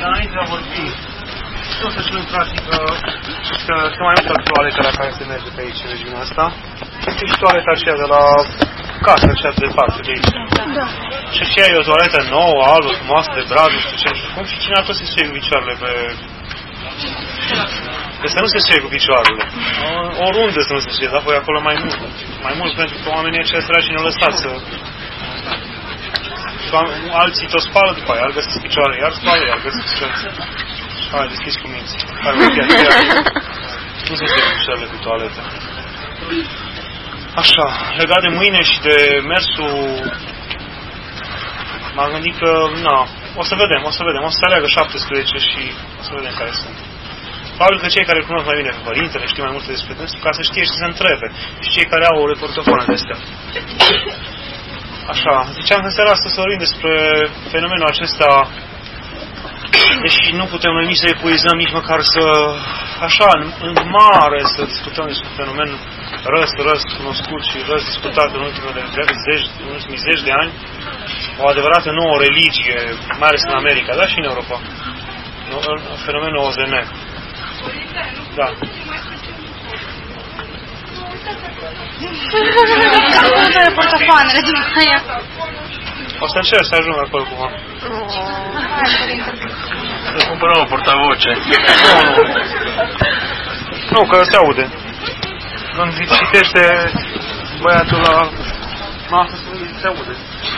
înainte de a vorbi, o să știu în practică că sunt mai multe toalete la care se merge pe aici, în regiunea asta. Este și toaleta aceea de la casă, aceea de departe, de aici. Da. Și aceea e o toaletă nouă, albă, frumoasă, de brad, nu știu ce, nu știu cum, și cineva tot se suie cu picioarele pe... Deci să nu se suie cu picioarele. Oriunde să nu se suie, dar voi acolo mai mult. Mai mult pentru că oamenii aceia săraci ne-au lăsat să... Alții tot spală după aia, iar găsesc picioare, iar spală, iar găsesc picioare. Hai, deschis cu minți. Hai, nu se suie cu picioarele pe toaletă. Așa, legat de mâine și de mersul, m-am gândit că, na, o să vedem, o să aleagă 17 și o să vedem care sunt. Probabil că cei care îl cunosc mai bine pe părintele, știu mai multe despre dânsul, ca să știe și să se întrebe. Și cei care au o portofoane de astea. Așa, ziceam că în seara asta să vorbim despre fenomenul acesta, deși nu putem noi nici să epuizăm, nici măcar să, așa, în mare, să discutăm despre fenomen răs cunoscut și răs discutat în ultimii zeci de ani, o adevărată nouă religie, mai ales în America, dar și în Europa. Fenomenul OZN. Da. O să încerc să ajung acolo cumva. Să cumpărăm o portavoce. Nu, că se aude. Când citește băiatul la masă, se aude.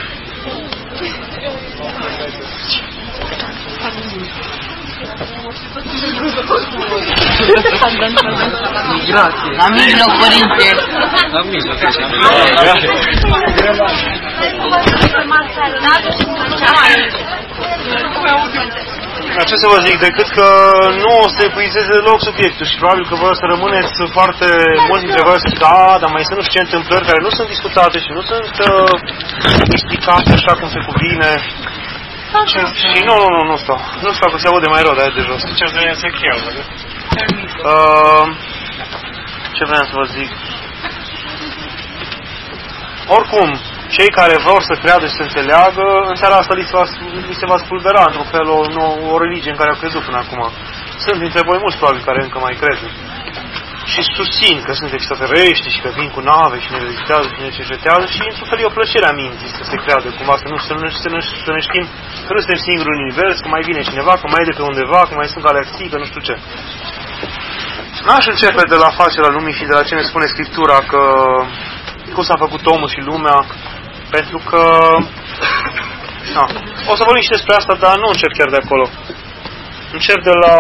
Migrație. La mijloc, părinte. La mijloc. Dar ce să vă zic, decât că nu o să epuizeze deloc subiectul și probabil că vă o să rămâneți foarte mulți dintre voi să zic, dar mai sunt nu știu ce întâmplări care nu sunt discutate și nu sunt explicate așa cum se cuvine. Și nu stau. Nu stau că se aude mai rău de aia de jos. Ce vreau să cheau, ce vreau să vă zic? Oricum, cei care vor să creadă și să înțeleagă, în seara asta li se va spulbera într-un fel o religie în care au crezut până acum. Sunt dintre voi mulți probabil care încă mai cred. Și susțin că sunt extraterestri și că vin cu nave și ne vizitează și ne cercetează și într-un fel e o plăcere a minții să se creadă cumva, să ne știm că nu suntem singuri în univers, că mai vine cineva, că mai e de pe undeva, că mai sunt galaxii, că nu știu ce. N-aș începe de la facerea lumii și de la ce ne spune Scriptura că cum s-a făcut omul și lumea, pentru că o să vorbim și despre asta, dar nu încep chiar de acolo. Încep de la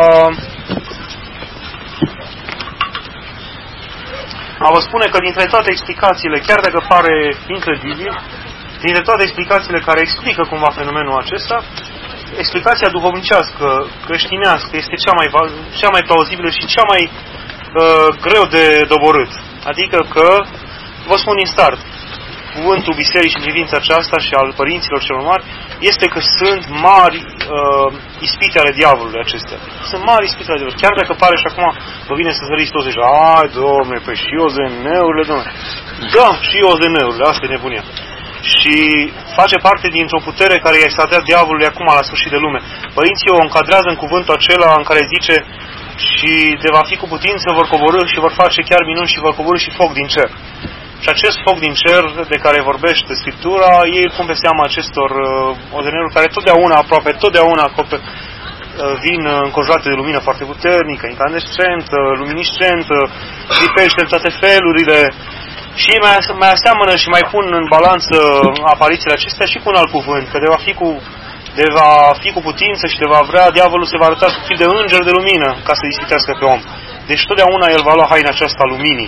a vă spune că dintre toate explicațiile, chiar dacă pare incredibil, dintre toate explicațiile care explică cumva fenomenul acesta, explicația duhovnicească, creștinească, este cea mai plauzibilă și cea mai greu de doborât. Adică că, vă spun din start, cuvântul bisericii în privința aceasta și al părinților celor mari este că sunt mari ispite ale diavolului acestea. Sunt mari ispite ale diavolului. Chiar dacă pare și acum vă vine să zăriți toți și ai, Doamne, păi și OZN-urile, Doamne. Da, și OZN-urile, asta e nebunia. Și face parte dintr-o putere care i-a dat diavolului acum la sfârșit de lume. Părinții o încadrează în cuvântul acela în care zice și de va fi cu putință vor coborî și vor face chiar minuni și vor coborî și foc din cer. Și acest foc din cer de care vorbește Scriptura, ei îl pun pe seama acestor OZN-uri care aproape totdeauna vin înconjurate de lumină foarte puternică, incandescentă, luminiscentă, lipește în toate felurile. Și ei mai aseamănă și mai pun în balanță aparițiile acestea și cu un alt cuvânt, că de va fi cu putință și de va vrea, diavolul se va arăta sub chip de înger de lumină ca să ispitească pe om. Deci totdeauna el va lua haina aceasta a luminii,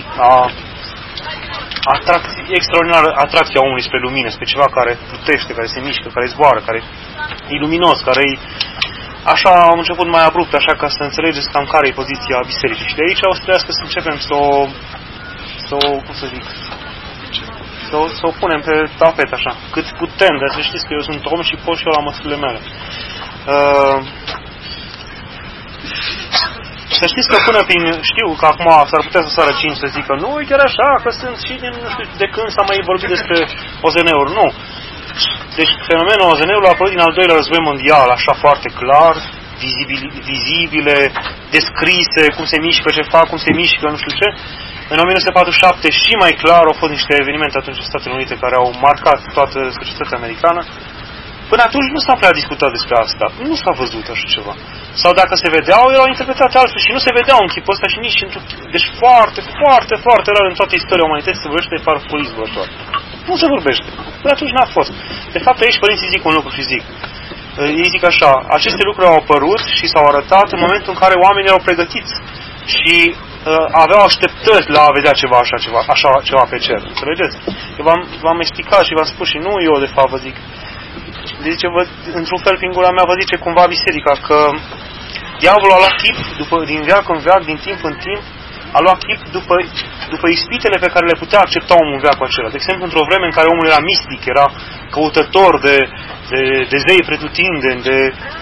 extraordinară atracția omului spre lumină, spre ceva care plutește, care se mișcă, care zboară, care e luminos, care e... Așa am început mai abrupt, așa ca să înțelegeți cam care e poziția bisericii. Și de aici o să trebuiască să începem să o punem pe tapet așa, cât putem, dar să știți că eu sunt om și pot și eu la măsurile mele. Să știți că până știu că acum s-ar putea să sară 5 să zică nu, e chiar așa, că sunt și nu știu de când s-a mai vorbit despre OZN-uri. Nu. Deci fenomenul OZN-ului a apărut din al doilea război mondial, așa foarte clar, vizibile, descrise, cum se mișcă, ce fac, cum se mișcă, nu știu ce. În 1947 și mai clar au fost niște evenimente atunci în Statele Unite care au marcat toată societatea americană. Până atunci nu s-a prea discutat despre asta, nu s-a văzut așa ceva. Sau dacă se vedeau, erau interpretate altfel și nu se vedeau în chipul ăsta și nici într-un... Deci foarte, foarte, foarte rar în toată istoria umanității se vorbește de farfurii zburătoare. Nu se vorbește. Până atunci n-a fost. De fapt, aici părinții zic un lucru și zic. Ei zic așa, aceste lucruri au apărut și s-au arătat în momentul în care oamenii erau pregătiți și aveau așteptări la a vedea ceva așa ceva pe cer. Înțelegeți? Eu v-am explicat și v-am spus și nu eu de fapt vă zic. Zice, într-un fel prin gura mea vă zice cumva biserica că diavolul a luat chip din veac în veac, din timp în timp, a luat chip după ispitele pe care le putea accepta omul în veacul acela. De exemplu, într-o vreme în care omul era mistic, era căutător de zei pretutindeni, de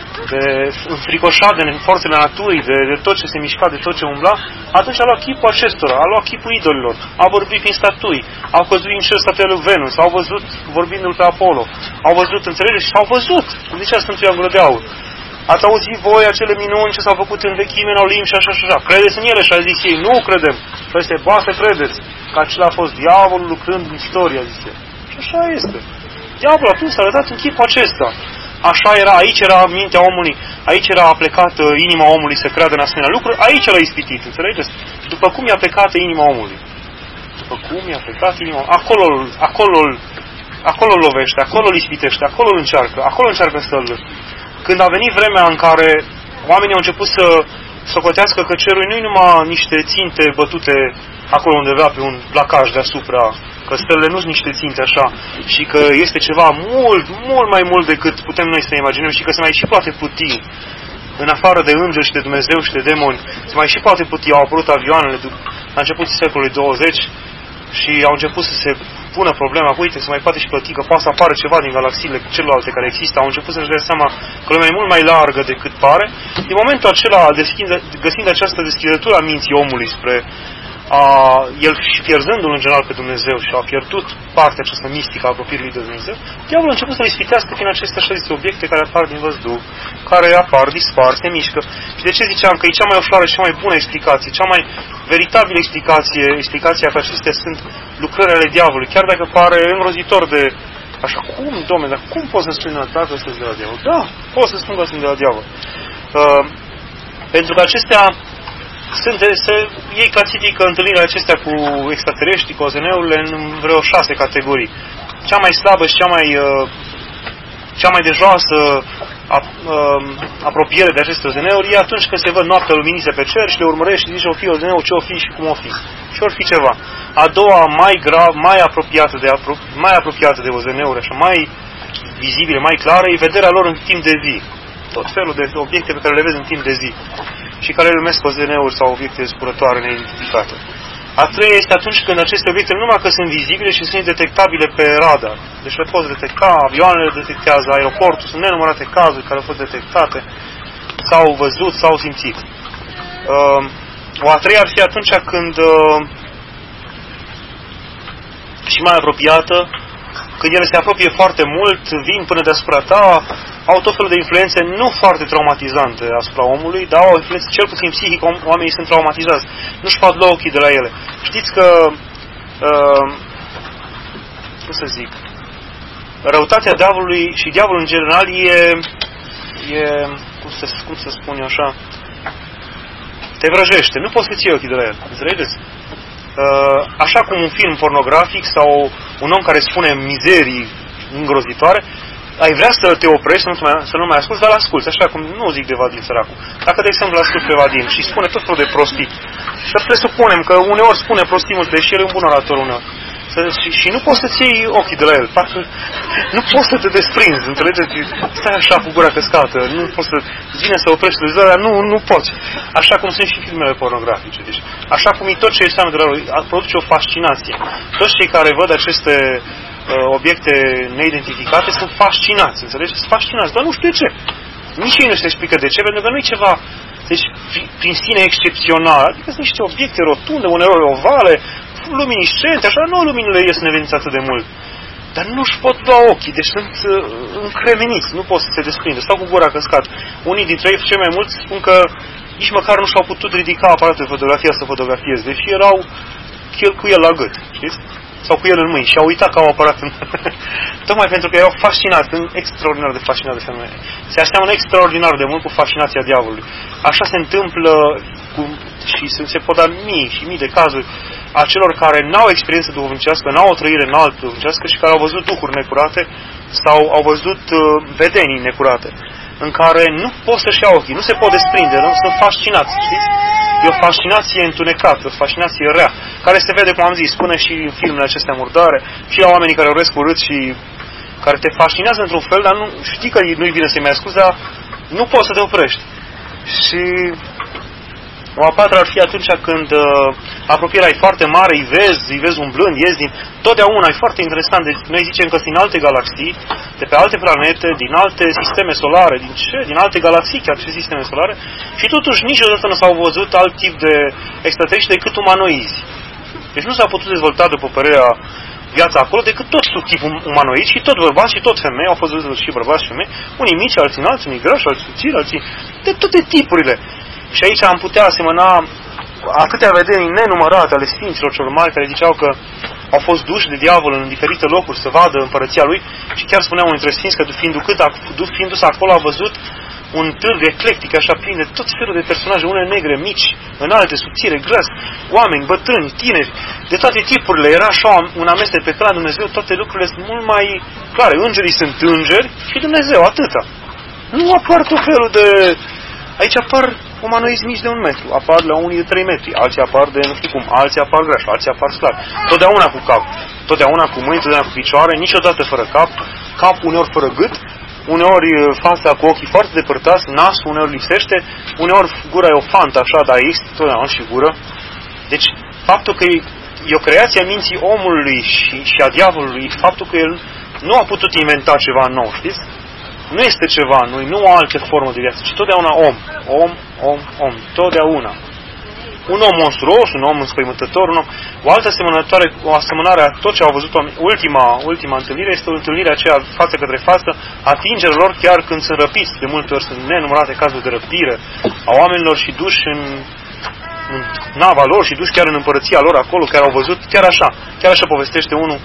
înfricoșat de forțele naturii, de tot ce se mișca, de tot ce umbla, atunci a luat chipul acestora, a luat chipul idolilor, a vorbit prin statui, au căzuit în cer statuile lui Venus, au văzut vorbindu-l pe Apollo, au văzut, înțelegeți? Și au văzut, cum zicea Sfântul Ioan Gură de Aur. Ați auzit voi acele minuni ce s-au făcut în vechime, în Olimp și așa și așa. Credeți în ele? Și a zis ei, nu credem. Păi ba să credeți că acela a fost diavolul lucrând în istoria, zice. Și așa este. Diavolul atunci s-a arătat în chipul acesta. Așa era, aici era mintea omului, aici era aplecată inima omului să creadă în asemenea lucruri, aici l-a ispitit, înțelegeți? După cum i-a plecat inima omului. După cum i-a plecat inima omului. Acolo îl lovește, acolo îl ispitește, acolo îl încearcă, acolo încearcă să-l... Când a venit vremea în care oamenii au început să socotească că cerul nu-i numai niște ținte bătute acolo undeva pe un placaj deasupra, că stelele nu sunt niște ținte așa, și că este ceva mult, mult mai mult decât putem noi să ne imaginăm și că se mai și poate puti, în afară de îngeri și de Dumnezeu și de demoni, se mai și poate puti. Au apărut avioanele la începutul secolului 20 și au început să se pună problema, uite, se mai poate și plăti, că poate să apară ceva din galaxiile celelalte care există, au început să-și dea seama că lumea e mult mai largă decât pare. Din momentul acela, găsind această deschidătură a minții omului spre el și pierzându-l în general pe Dumnezeu și a pierdut partea aceasta mistică a apropierii de Dumnezeu, diavolul a început să-l ispitească prin aceste așa zise obiecte care apar din văzduh, care apar, dispar, se mișcă. Și de ce ziceam că e cea mai ușoară și cea mai bună explicație, cea mai veritabilă explicația că acestea sunt lucrări ale diavolului, chiar dacă pare îngrozitor de așa, cum, Dom'le, dar cum poți să spui că sunt de la diavol? Da, pot să spun că sunt de la diavol. Pentru că acestea ei clasifică întâlnirile acestea cu extraterestri, cu OZN-urile în vreo 6 categorii. Cea mai slabă și cea mai de joasă apropiere de aceste OZN-uri e atunci când se văd noaptea luminițe pe cer și le urmărești și zici o fi OZN-ul, ce o fi și cum o fi. Și or fi ceva. A doua, mai grav, mai apropiată de OZN-uri, așa, mai vizibile, mai clare, e vederea lor în timp de zi. Tot felul de obiecte pe care le vezi în timp de zi și care le numesc OZN-uri sau obiecte zburătoare neidentificate. A treia este atunci când aceste obiecte nu numai că sunt vizibile și sunt detectabile pe radar. Deci le poți detecta, avioanele le detectează, aeroportul, sunt nenumărate cazuri care au fost detectate, s-au văzut, s-au simțit. O a treia ar fi atunci când și mai apropiată, când ele se apropie foarte mult, vin până deasupra ta, au tot felul de influențe nu foarte traumatizante asupra omului, dar au influențe cel puțin psihic, oamenii sunt traumatizați. Nu-și pot lua ochii de la ele. Știți că, cum să zic, răutatea diavolului și diavolul în general e cum să spun eu așa, te vrăjește. Nu poți să ții ochii de la el. Înțelegeți? Așa cum un film pornografic sau un om care spune mizerii îngrozitoare, ai vrea să te oprești, să nu mai asculți, dar l-asculți, așa cum nu zic de Vadim săracul. Dacă, de exemplu, l-asculți pe Vadim și spune tot felul de prostii, și presupunem că uneori spune prostii multe și el e un bun orator uneori, și nu poți să-ți iei ochii de la el, nu poți să te desprinzi, înțelegeți? Stai așa cu gura căscată, nu poți să vine să oprești televizorul, dar nu poți. Așa cum sunt și filmele pornografice. Deci, așa cum e tot ce înseamnă de la lui, produce o fascinație. Toți cei care văd aceste obiecte neidentificate sunt fascinați, înțelegeți? Sunt fascinați, dar nu știu de ce. Nici ei nu se explică de ce, pentru că nu e ceva, deci, prin sine excepțional. Adică sunt niște obiecte rotunde, uneori ovale, luminiscente, așa, nu luminile ies neveninți atât de mult. dar nu-și pot lua ochii, deci sunt încremeniți, nu pot să se desprindă, stau cu gura căscat. Unii dintre ei, cei mai mulți, spun că nici măcar nu și-au putut ridica aparatul de fotografie să fotografieze, deși erau cu el la gât, știți? Sau cu el în mâini și au uitat că au aparat în... Tocmai pentru că erau fascinați, extraordinar de fascinați de femeie. Se aseamănă extraordinar de mult cu fascinația diavolului. Așa se întâmplă și se pot da mii și mii de cazuri a celor care n-au experiență duhovnicească, n-au o trăire înaltă duhovnicească și care au văzut duhuri necurate sau au văzut vedenii necurate, în care nu pot să-și ia ochii, nu se pot desprinde, nu? Sunt fascinați, știți? E o fascinație întunecată, o fascinație rea, care se vede, cum am zis, până și în filmele acestea murdare, și la oamenii care urăsc urât și care te fascinează într-un fel, dar nu știi că nu-i bine să-i mai asculți, dar nu poți să te oprești. Și o a patra ar fi atunci când apropierea e foarte mare, îi vezi umblând, ies din... Totdeauna e foarte interesant, deci noi zicem că sunt din alte galaxii, de pe alte planete, din alte sisteme solare, din alte galaxii, chiar și sisteme solare, și totuși niciodată nu s-au văzut alt tip de extraterestri decât umanoizi. Deci nu s-a putut dezvolta, după părerea viața acolo, decât tot sub tip umanoid și tot bărbați și tot femei, au fost văzut și bărbați și femei, unii mici, alții înalți, unii grași, alții subțiri, alții de toate tipurile. Și aici am putea asemăna atâtea vedenii nenumărate ale sfinților celor mari care ziceau că au fost duși de diavol în diferite locuri să vadă împărăția lui și chiar spuneau unul dintre sfinți că fiind dus acolo a văzut un târg eclectic așa plin de tot felul de personaje, unele negre, mici, înalte, subțire, grăs, oameni, bătrâni, tineri, de toate tipurile. Era așa un amestec pe care la Dumnezeu toate lucrurile sunt mult mai clare. Îngerii sunt îngeri și Dumnezeu, atâta. Nu apar tot felul de... Aici apar umanoizi mici de 1 metru, apar la unii de 3 metri, alții apar de nu știu cum, alții apar grași, alții apar slabi. Totdeauna cu cap, totdeauna cu mâini, totdeauna cu picioare, niciodată fără cap, cap uneori fără gât, uneori fața cu ochii foarte depărtați, nasul uneori lipsește, uneori gura e o fantă așa, dar există totdeauna și gură. Deci, faptul că e o creație a minții omului și a diavolului, faptul că el nu a putut inventa ceva nou, știți? Nu este ceva noi, nu o altă formă de viață, ci totdeauna om, totdeauna. Un om monstruos, un om înspăimântător, o altă asemănare a tot ce au văzut ultima întâlnire este o întâlnire aceea față către față, atingerea lor chiar când sunt răpiți. De multe ori sunt nenumărate cazuri de răpire a oamenilor și duși în nava lor și duși chiar în împărăția lor acolo, care au văzut chiar așa povestește un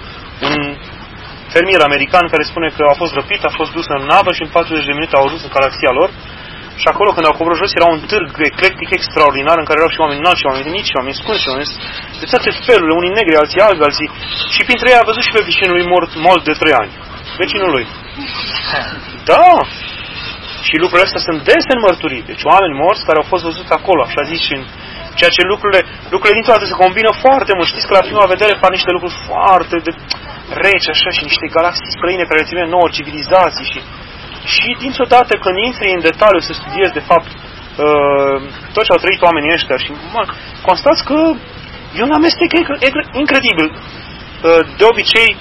fermier american care spune că a fost răpit, a fost dus în navă și în 40 de minute au ajuns în galaxia lor. Și acolo, când au coborât jos, era un târg eclectic extraordinar în care erau și oameni înalți, și oameni mici, și oameni scurți, și oameni de toate felurile, unii negri, alții albi, alții... Și printre ei a văzut și pe vecinul lui mort de 3 ani. Vecinul lui. Da! Și lucrurile astea sunt des înmărturite. Deci oameni morți care au fost văzuți acolo, așa zis, și în ceea ce lucrurile dintr-o dată se combină foarte mult. Știți că la prima vedere fac niște lucruri foarte reci, așa, și niște galaxii străine care țin nouă civilizații și dintr-o dată când intri în detaliu să studiezi de fapt tot ce au trăit oamenii ăștia și constați că e un amestec incredibil. De obicei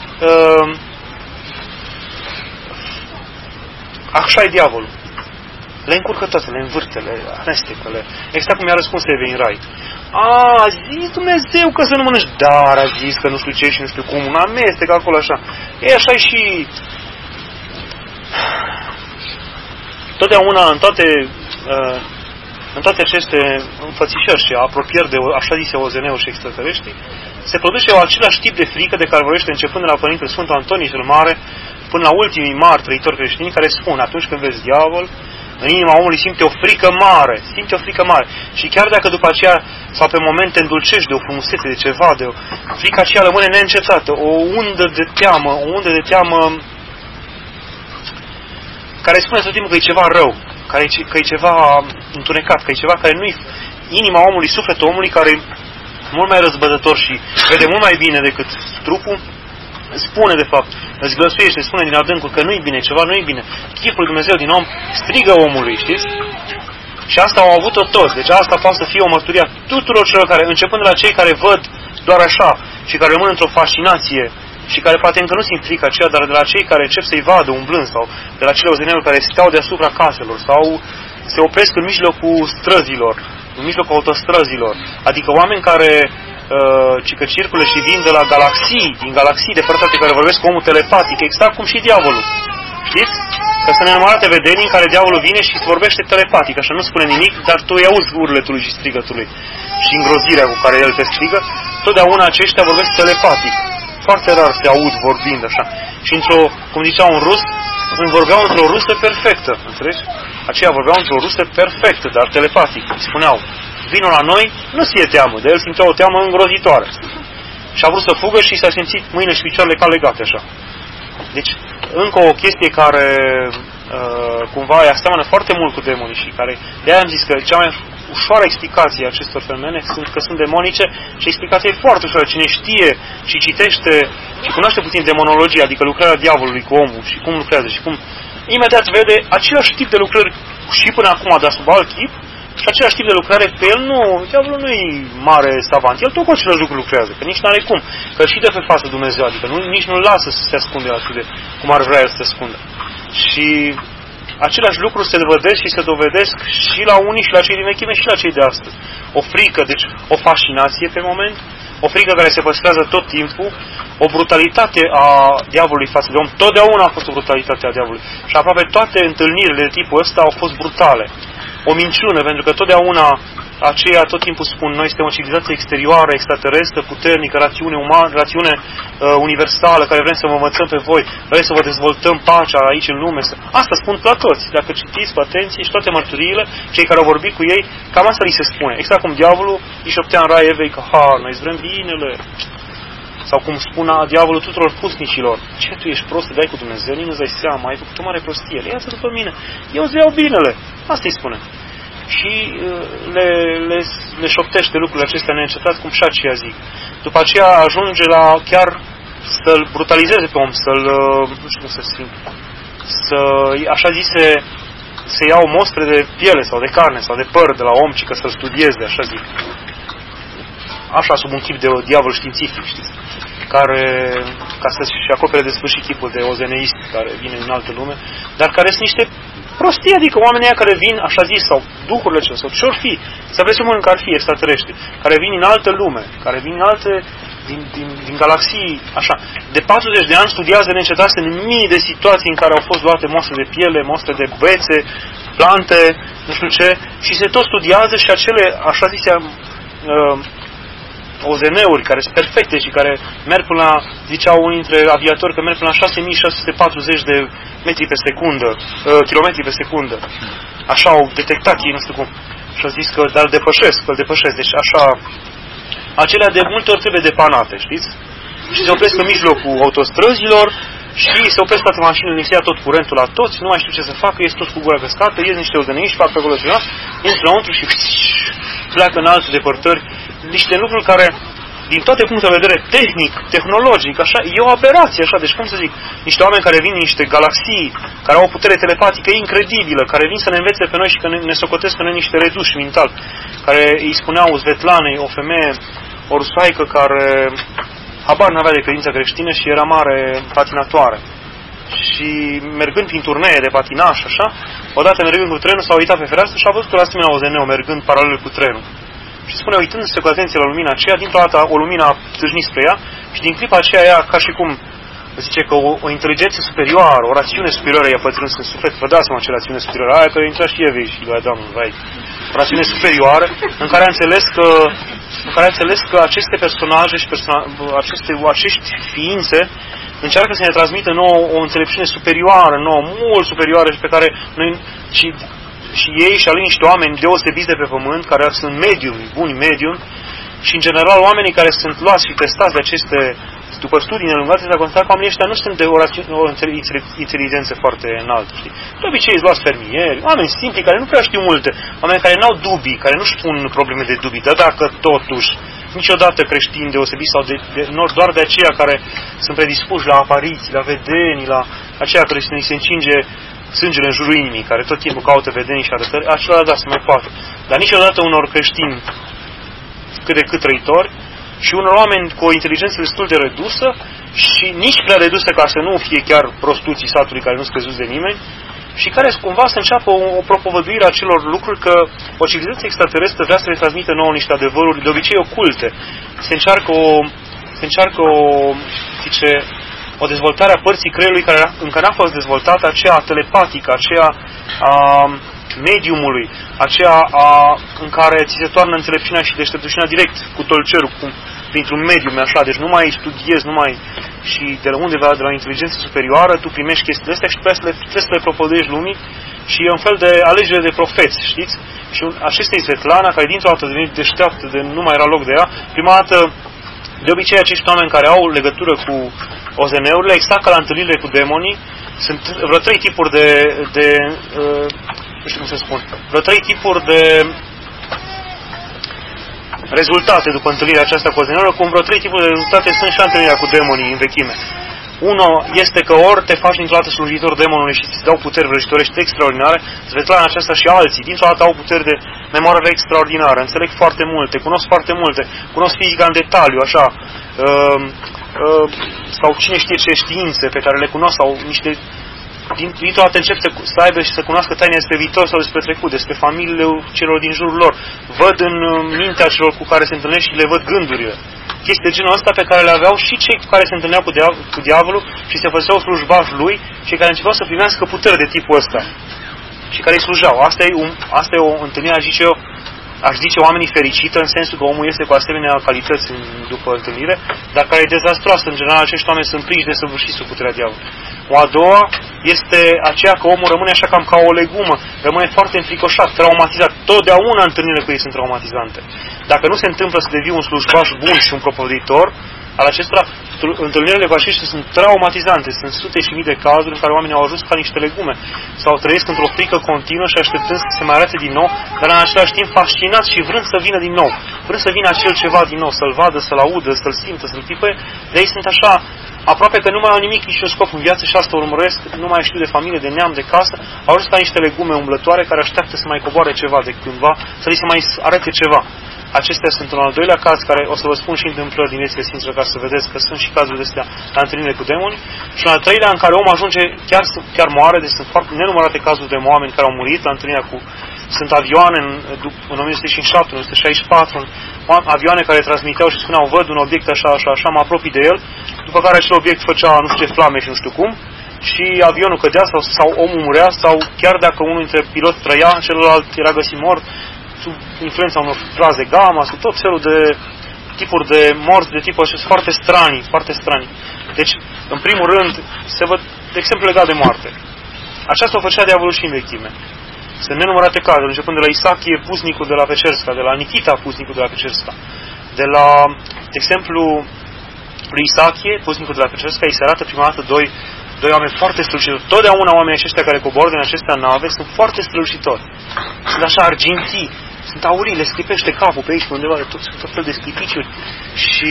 așa e diavolul. Le încurcă toate, le învârte, le amestecă, exact cum i-a răspuns Evei în rai. A zis Dumnezeu că să nu mănânci, dar a zis că nu știu ce și nu știu cum, un amestec acolo așa. E așa și totdeauna în toate aceste înfățișări și apropieri de așa zise OZN-uri și extraterestri, se produce același tip de frică de care vorbește începând de la Părintele Sfântul Antonie cel Mare până la ultimii mari trăitori creștini care spun atunci când vezi diavol, în inima omului simte o frică mare. Și chiar dacă după aceea sau pe momente îndulcești de o frumusețe, de ceva, de o frică aceea rămâne neîncetată, o undă de teamă care spune tot timpul că e ceva rău, că e ceva întunecat, că e ceva care nu-i inima omului, sufletul omului, care e mult mai răzbătător și vede mult mai bine decât trupul, spune de fapt, îți glăsuiește, spune din adâncul că nu-i bine, ceva nu-i bine. Chipul Dumnezeu din om strigă omului, știți? Și asta au avut-o toți. Deci asta poate să fie o mărturie a tuturor celor care, începând de la cei care văd doar așa și care rămân într-o fascinație și care poate încă nu simt frica aceea, dar de la cei care încep să-i vadă umblând sau de la cele OZN-uri care stau deasupra caselor sau se opresc în mijlocul străzilor, în mijlocul autostrăzilor. Adică oameni care ci că circulă și vin de la galaxii, din galaxii depărtate care vorbesc cu omul telepatic, exact cum și diavolul. Știți? Că sunt nenumărate vedenii în care diavolul vine și îți vorbește telepatic, așa nu spune nimic, dar tu îi auzi urletului și strigătului și îngrozirea cu care el te strigă. Totdeauna aceștia vorbesc telepatic. Foarte rar se aud vorbind așa. Și într-o, cum zicea un rus, îmi vorbeau într-o rusă perfectă, înțelegi? Aceia vorbeau într-o rusă perfectă, dar telepatic. Îi spuneau, vină la noi, nu ți-e teamă, de el simțea o teamă îngrozitoare. Și a vrut să fugă și s-a simțit mâinile și picioarele ca legate așa. Deci, încă o chestie care cumva îi aseamănă foarte mult cu demonii și care, de-aia am zis că cea mai ușoară explicație a acestor fenomene sunt că sunt demonice și explicația e foarte ușoară. Cine știe și citește și cunoaște puțin demonologia, adică lucrarea diavolului cu omul și cum lucrează și cum, imediat vede același tip de lucrări și până acum, dar sub alt chip, și același tip de lucrare pe el nu, diavolul nu e mare savant, el tot cu același lucru lucrează, că nici n-are cum, că și de pe față Dumnezeu, adică nici nu-l lasă să se ascunde atât de cum ar vrea el să se ascundă. Și același lucru se dovedesc și se dovedesc și la unii și la cei din vechime și la cei de astăzi. O frică, deci o fascinație pe moment, o frică care se păstrează tot timpul, o brutalitate a diavolului față de om, totdeauna a fost o brutalitate a diavolului. Și aproape toate întâlnirile de tipul ăsta au fost brutale. O minciună, pentru că totdeauna aceia tot timpul spun, noi suntem o civilizație exterioară, extraterestră, puternică, rațiune universală, care vrem să vă învățăm pe voi, vrem să vă dezvoltăm pacea aici în lume. Asta spun la toți. Dacă citiți cu atenție și toate mărturiile, cei care au vorbit cu ei, cam asta li se spune. Exact cum diavolul îi șoptea în rai Evei că, noi îți vrem binele. Sau cum spunea diavolul tuturor pusnicilor, ce tu ești prost, te dai cu Dumnezeu, nici nu-ți dai seama, ai făcut o mare prostie, ia-ți după mine, eu îți iau binele. Asta îi spune. Și le șoptește lucrurile acestea neîncetat, cum și aceea zic. După aceea ajunge la chiar să-l brutalizeze pe om, să-l, nu știu cum să zic, să, așa zise, să iau mostre de piele sau de carne sau de păr de la om, ci că să-l studieze, așa zic. Așa, sub un chip de diavol științific, știți, care, ca să-și acopere de sfârșit chipul de ozeneist care vine din altă lume, dar care sunt niște prostii, adică oamenii aia care vin, așa zis, sau duhurile acestea, sau ce-or fi, să presupun că ar fi extraterestri, care vin în altă lume, care vin în alte, din galaxii, așa. De 40 de ani studiază neîncetat în mii de situații în care au fost luate mostre de piele, mostre de bețe, plante, nu știu ce, și se tot studiază și acele, așa zisea, OZN-uri care sunt perfecte și care merg până la, ziceau unii dintre aviatori, că merg până la 6640 de metri pe secundă, kilometri pe secundă. Așa au detectat ei, nu știu cum. Și au zis că dar îl depășesc. Deci așa, acelea de multe ori trebuie depanate, știți? Și se opresc în mijlocul autostrăzilor și se opresc toate mașinile, li se ia tot curentul la toți, nu mai știu ce să facă, ies toți cu gura căscată, ies niște OZN-iști, fac pe acolo ceva, ies înăuntru și pleacă în alte depărtări. Niște lucruri care, din toate punctele de vedere tehnic, tehnologic, așa, e o aberație, așa, deci cum să zic, niște oameni care vin din niște galaxii, care au o putere telepatică incredibilă, care vin să ne învețe pe noi și că ne socotesc pe noi niște reduși mental, care îi spuneau Svetlanei, o femeie, o rusaică care habar n-avea de credință creștină și era mare patinatoare. Și mergând prin turnee de patinaj, așa, odată mergând cu trenul, s-a uitat pe fereastră și a văzut la asemenea OZN-ul mergând paralel cu trenul. Și spune, uitându-se cu atenție la lumina aceea, dintr-o dată o lumină a țâșnit spre ea și din clipa aceea ea, ca și cum zice că o inteligență superioară, o rațiune superioară i-a pătrâns în suflet. Vă dați seama ce rațiune superioară, aia că intra și Evei și lui Adam, vai. O rațiune superioară în care a înțeles că aceste personaje și acești ființe încearcă să ne transmită nouă o înțelepciune superioară, nouă, mult superioară și pe care noi și ei și alui niște oameni deosebiți de pe pământ, care sunt mediumi, buni mediumi, și în general oamenii care sunt luați și testați de aceste, după studii nelungate, s-a constatat că oamenii ăștia nu sunt de o inteligență foarte înaltă, știi? De obicei îți luați fermieri, oameni simpli care nu prea știu multe, oameni care n-au dubii, care nu-și pun probleme de dubii, dar dacă totuși niciodată creștini deosebiți sau doar de aceia care sunt predispuși la apariții, la vedenii, la aceia care se încinge sângele în jurul inimii, care tot timpul caută vedenii și arătări, acela da, se mai poate. Dar niciodată unor creștini cât de cât trăitori și unor oameni cu o inteligență destul de redusă și nici prea redusă ca să nu fie chiar prostuții satului care nu-s crezuți de nimeni, și care cumva să înceapă o propovăduire a celor lucruri că o civilizație extraterestră vrea să le transmită nouă niște adevăruri de obicei oculte. Se încearcă o dezvoltare a părții creierului care încă n-a fost dezvoltată, aceea telepatică, aceea a mediumului, aceea în care ți se toarnă înțelepciunea și deșteptăciunea direct cu tolcerul, printr-un medium, așa, deci nu mai studiezi, și de la undeva, de la o inteligență superioară, tu primești chestiile astea și trebuie să le propovăduiești lumii și e un fel de alegere de profeți, știți? Și acesta e Svetlana, care dintr-o dată a devenit deșteaptă, de nu mai era loc de ea. Prima dată, de obicei, acești oameni care au legătură cu OZN-urile, exact ca la întâlnirile cu demonii, sunt vreo 3 tipuri nu știu cum să spun, vreo 3 tipuri de rezultate după întâlnirea aceasta cu OZN-urile, cum vreo 3 tipuri de rezultate sunt și la întâlnirea cu demonii în vechime. Unul este că ori te faci dintr-o dată slujitor demonului și îți dau puteri vrăjitorești extraordinare, Svetlana aceasta și alții, dintr-o dată au puteri de memorie extraordinară, înțeleg foarte multe, cunosc foarte multe, cunosc fizica în detaliu, așa, sau cine știe ce științe pe care le cunosc, sau niște... Dintr-o dată încep să aibă și să cunoască taine despre viitor sau despre trecut, despre familiile celor din jurul lor. Văd în mintea celor cu care se întâlnesc și le văd gândurile. Chestii de genul ăsta pe care le aveau și cei cu care se întâlneau cu diavolul și se făceau slujbași lui și care începeau să primească puteri de tipul ăsta și care îi slujau. Asta e o întâlnire, aș zice oamenii fericită, în sensul că omul este cu asemenea calități după întâlnire, dar care e dezastroasă. În general, acești oameni sunt prinși de săvârșit sub puterea diavolului. O a doua este aceea că omul rămâne așa cam ca o legumă, rămâne foarte înfricoșat, traumatizat. Totdeauna întâlnirile cu ei sunt traumatizante. Dacă nu se întâmplă să devii un slujbaș bun și un propovăduitor al acestora, întâlnirile cu aceștia sunt traumatizante. Sunt sute și mii de cazuri în care oamenii au ajuns ca niște legume sau trăiesc într-o frică continuă și așteptând să se mai arate din nou, dar în același timp fascinați și vrând să vină din nou. Vrând să vină acel ceva din nou, să-l vadă, să-l audă, să-l simtă, să-l pipăie. De ei sunt așa, aproape că nu mai au nimic, niciun scop în viață și asta urmăresc, nu mai știu de familie, de neam, de casă, au ajuns ca niște legume umblătoare care așteaptă să mai coboare ceva de cândva, să li se mai arate ceva. Acestea sunt un al doilea caz, care o să vă spun și întâmplări din viețile sfinților, ca să vedeți că sunt și cazurile astea la întâlnire cu demoni. Și un al treilea, în care omul ajunge, chiar moare, deci sunt foarte nenumărate cazuri de oameni care au murit la întâlnirea cu... Sunt avioane în 1957, 1964, avioane care transmiteau și spuneau, văd un obiect așa, așa, așa, mă apropii de el, după care acel obiect făcea nu știu ce flame și nu știu cum, și avionul cădea sau omul murea, sau chiar dacă unul dintre pilot trăia, celălalt era găsit mort, sub influența unor raze gamma, sub tot felul de tipuri de morți de tipul acesta foarte stranii, foarte stranii. Deci, în primul rând, se văd, de exemplu, legat de moarte. Aceasta o făcea diavolul și în vechime. Sunt nenumărate cazuri, începând de la Isachie, pusnicul de la Pecerska, de la Nikita, pusnicul de la Pecerska, de la, de exemplu, lui Isachie, pusnicul de la Pecerska, îi se arată prima dată doi oameni foarte strălucitori. Totdeauna oamenii aceștia care coboară din acestea nave sunt foarte strălucitori. Sunt așa arginții, sunt aurii, le scripește capul pe aici, pe undeva, de tot fel de sclipiciuri. Și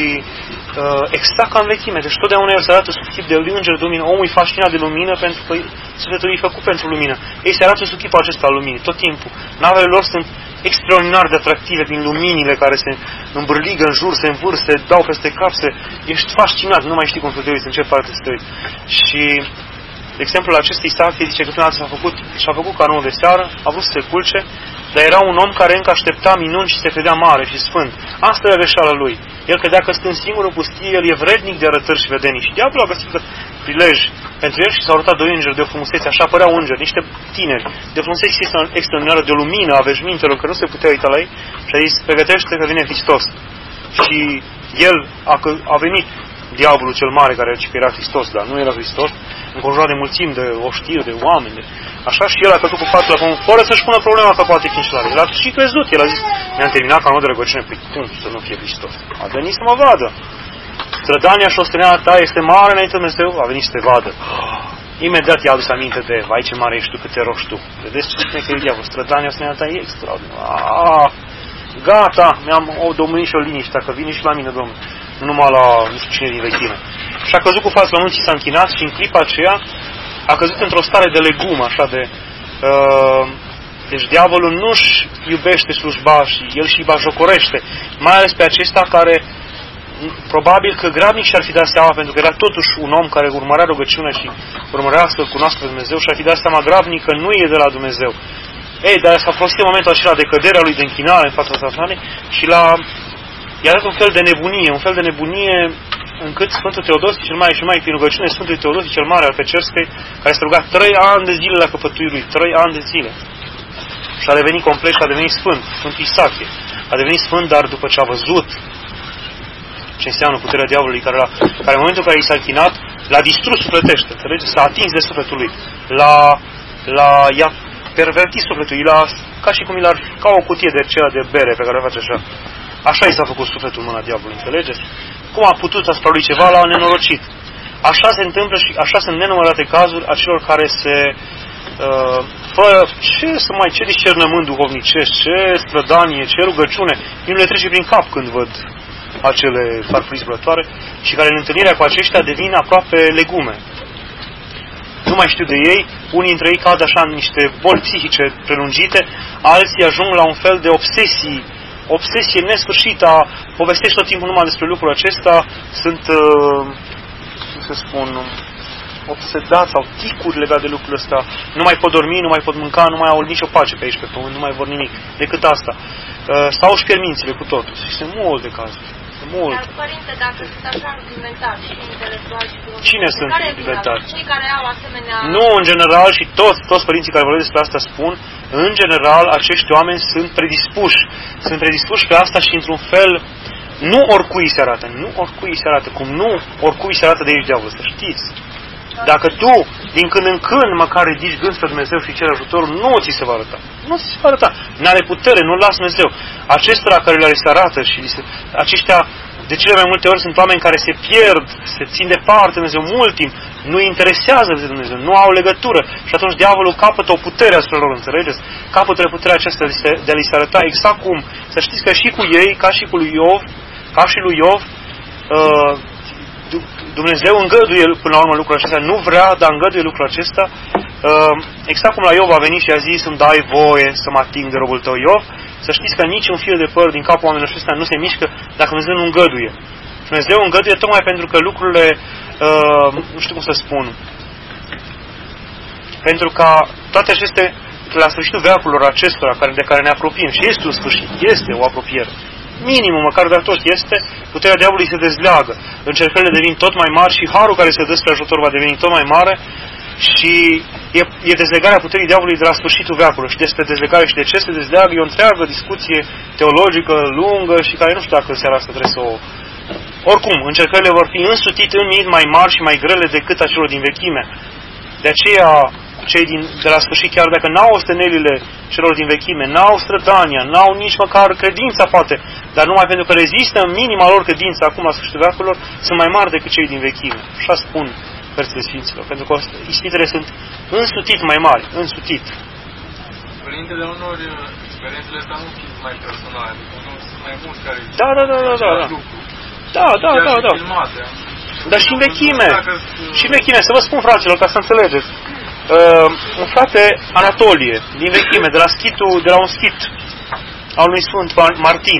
exact ca în vechime, deci totdeauna el se arată sub chip de înger de lumină. Omul e fascinat de lumină pentru că sufletul e făcut pentru lumină. Ei se arată sub chipul acesta al luminii, tot timpul. Navele lor sunt extraordinar de atractive prin luminile care se îmbârligă în jur, se învârt, se dau peste cap, ești fascinat, nu mai știi cum să te uiți, în ce parte să te uiți. Și, de exemplu, la acest Isachie zice că până și-a făcut canoul de seară, a vrut să se culce, dar era un om care încă aștepta minuni și se credea mare și sfânt. Asta e greșeala lui. El credea că stând singur în pustie, el e vrednic de arătări și vedenii. Și diavolul a găsit prilej pentru el și s-au arătat doi îngeri de o frumusețe, așa păreau îngeri, niște tineri, de o frumusețe extraordinară, de o lumină a veșmintelor, că nu se putea uita la ei, și a zis, pregătește că vine Hristos. Și el a venit, diavolul cel mare, care era Hristos, dar nu era Hristos, înconjurat de mulțimi, de oștiri, de oameni, așa, și el a căzut cu fața la pământ, fără să-și pună problema că poate fi înșelare. El a și crezut, el a zis, mi-am terminat canonul de rugăciune, păi cum să nu fie Hristos? A venit să mă vadă. Strădania și osteneala ta este mare înainte de Dumnezeu, a venit să te vadă. Imediat i-a adus aminte de, vai ce mare ești tu, câte roși tu. Vedeți ce spune că e diavol, strădania și osteneala ta e extraordinar. Gata, mi-am domnit și o liniște, dacă vine și la mine, Domnul. Nu numai la nu știu cine din vechime. Și a căzut cu fața la pământ și s-a închinat și în clipa aceea a căzut într-o stare de legum, așa de... deci diavolul nu-și iubește slujbașii, el și-i bajocorește, mai ales pe acesta care probabil că grabnic și-ar fi dat seama, pentru că era totuși un om care urmărea rugăciunea și urmărea să-L cunoască pe Dumnezeu și ar fi dat seama grabnic că nu e de la Dumnezeu. Ei, dar s-a folosit în momentul acela de căderea lui de închinare în fața Satanei și i-a dat un fel de nebunie încât Sfântul Teodosie cel Mare și mai prin rugăciune Sfântul Teodosie cel Mare al Pecerscăi, care s-a rugat 3 ani de zile la căpătuirii lui, 3 ani de zile. Și a devenit complet și a devenit sfânt, Sfântul Isache. A devenit sfânt, dar după ce a văzut ce înseamnă puterea diavolului, care în momentul în care i s-a închinat, l-a distrus sufletește, înțelegeți? S-a atins de sufletul lui. I-a pervertit sufletul, ca și cum ca o cutie de aceea de bere pe care o face așa. Așa i s-a făcut sufletul în mâna diavolului, înțelegeți? Cum a putut asupra lui ceva, l-a nenorocit. Așa se întâmplă și așa sunt nenumărate cazuri a celor care se fără ce discernământ duhovnicesc, ce strădanie, ce rugăciune, nu le trece prin cap când văd acele farfurii zburătoare și care în întâlnirea cu aceștia devin aproape legume. Nu mai știu de ei, unii dintre ei cad așa în niște boli psihice prelungite, alții ajung la un fel de obsesie nesfârșită, povestești tot timpul numai despre lucrul acesta, sunt, cum să spun, obsedați sau ticuri legate de lucrul ăsta, nu mai pot dormi, nu mai pot mânca, nu mai au nicio pace pe aici pe pământ, nu mai vor nimic decât asta. Sau își pierd mințile cu totul. Și sunt multe cazuri. Mult. Dar, părinte, dacă sunt așa rudimentari și intelectuali și duhovnici, cine sunt rudimentari? Cei care au asemenea... Nu, în general, și toți părinții care vorbesc despre asta spun, în general, acești oameni sunt predispuși. Sunt predispuși pe asta și, într-un fel, nu oricui se arată, cum nu oricui se arată de aici diavolul, să știți. Dacă tu, din când în când, măcar ridici gând spre Dumnezeu și ceri ajutorul, nu ți se va arăta. Nu ți se va arăta. N-are putere, nu-L lasă Dumnezeu. Acestora care le se arată și aceștia, de cele mai multe ori, sunt oameni care se pierd, se țin departe de Dumnezeu mult timp, nu-i interesează de Dumnezeu, nu au legătură. Și atunci diavolul capătă o putere asupra lor, înțelegeți? Capătă puterea aceasta de a li se arăta exact cum. Să știți că și cu ei, ca și lui Iov, Dumnezeu îngăduie până la urmă lucrul acesta, nu vrea, dar îngăduie lucrul acesta. Exact cum la Iov a venit și a zis, îmi dai voie să mă ating de robul tău Iov, să știți că niciun fir de păr din capul oamenilor acestea nu se mișcă dacă Dumnezeu nu îngăduie. Dumnezeu îngăduie tocmai pentru că lucrurile, nu știu cum să spun, pentru ca toate aceste, la sfârșitul veacurilor acestora de care ne apropiem, și este un sfârșit, este o apropiere, minimum, măcar de tot este, puterea diavolului se dezleagă, încercările devin tot mai mari și harul care se dă spre ajutor va deveni tot mai mare și e dezlegarea puterii diavolului de la sfârșitul veacurilor. Și despre dezlegare și de ce se dezleagă e o întreagă discuție teologică lungă și care nu știu dacă în seara asta trebuie să o... Oricum, încercările vor fi însutit în mii mai mari și mai grele decât acelor din vechime. De aceea, cei de la sfârșit, chiar dacă n-au ostenelile celor din vechime, n-au strădania, n-au nici măcar credința, poate, dar numai pentru că rezistă în minima lor credință acum la sfârșitul veacurilor, sunt mai mari decât cei din vechime. Așa spun cărțile Sfinților, pentru că ispitele sunt însutit mai mari, însutit. Părintele, unor experiențele astea nu sunt mai personale, sunt mai mulți care... Da. Dar și în vechime. Și în vechime, să vă spun, fraților, ca să înțelegeți. Un frate Anatolie, din vechime, de la un schit al unui Sfânt Martin,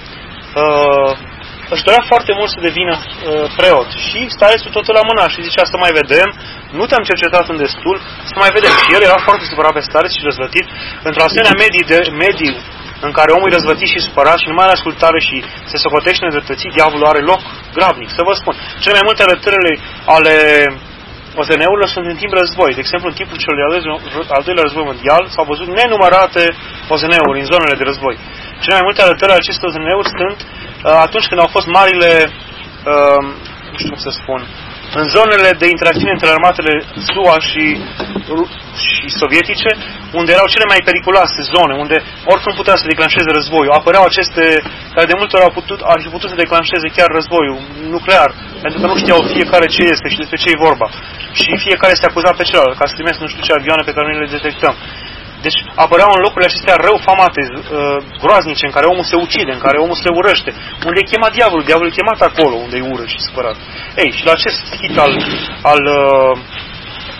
își dorea foarte mult să devină preot și starețul totul la mâna și zicea, să mai vedem, nu te-am cercetat în destul, să mai vedem. Și el era foarte supărat pe stareț și răzvătit, într-o asemenea medii în care omul e răzvătit și supărat și nu mai are ascultare și se socotește nedreptățit, diavolul are loc grabnic. Să vă spun, cele mai multe arătările ale OZN-urilor sunt în timp război. De exemplu, în timpul celui al doilea război mondial s-au văzut nenumărate OZN-uri în zonele de război. Cele mai multe arătări ale acestor OZN-uri sunt atunci când au fost marile, nu știu cum să spun, în zonele de interacțiune între armatele SUA și sovietice, unde erau cele mai periculoase zone, unde oricând putea să declanșeze războiul. Apăreau aceste care de multe ori ar fi putut să declanșeze chiar războiul nuclear, pentru că nu știau fiecare ce este și despre ce e vorba. Și fiecare se acuza pe celălalt, ca să trimesc nu știu ce avioane pe care noi le detectăm. Deci apăreau în locurile acestea rău famate, groaznice, în care omul se ucide, în care omul se urăște, unde e chemat diavolul e chemat acolo, unde e ură și supărat. Ei, și la acest schit al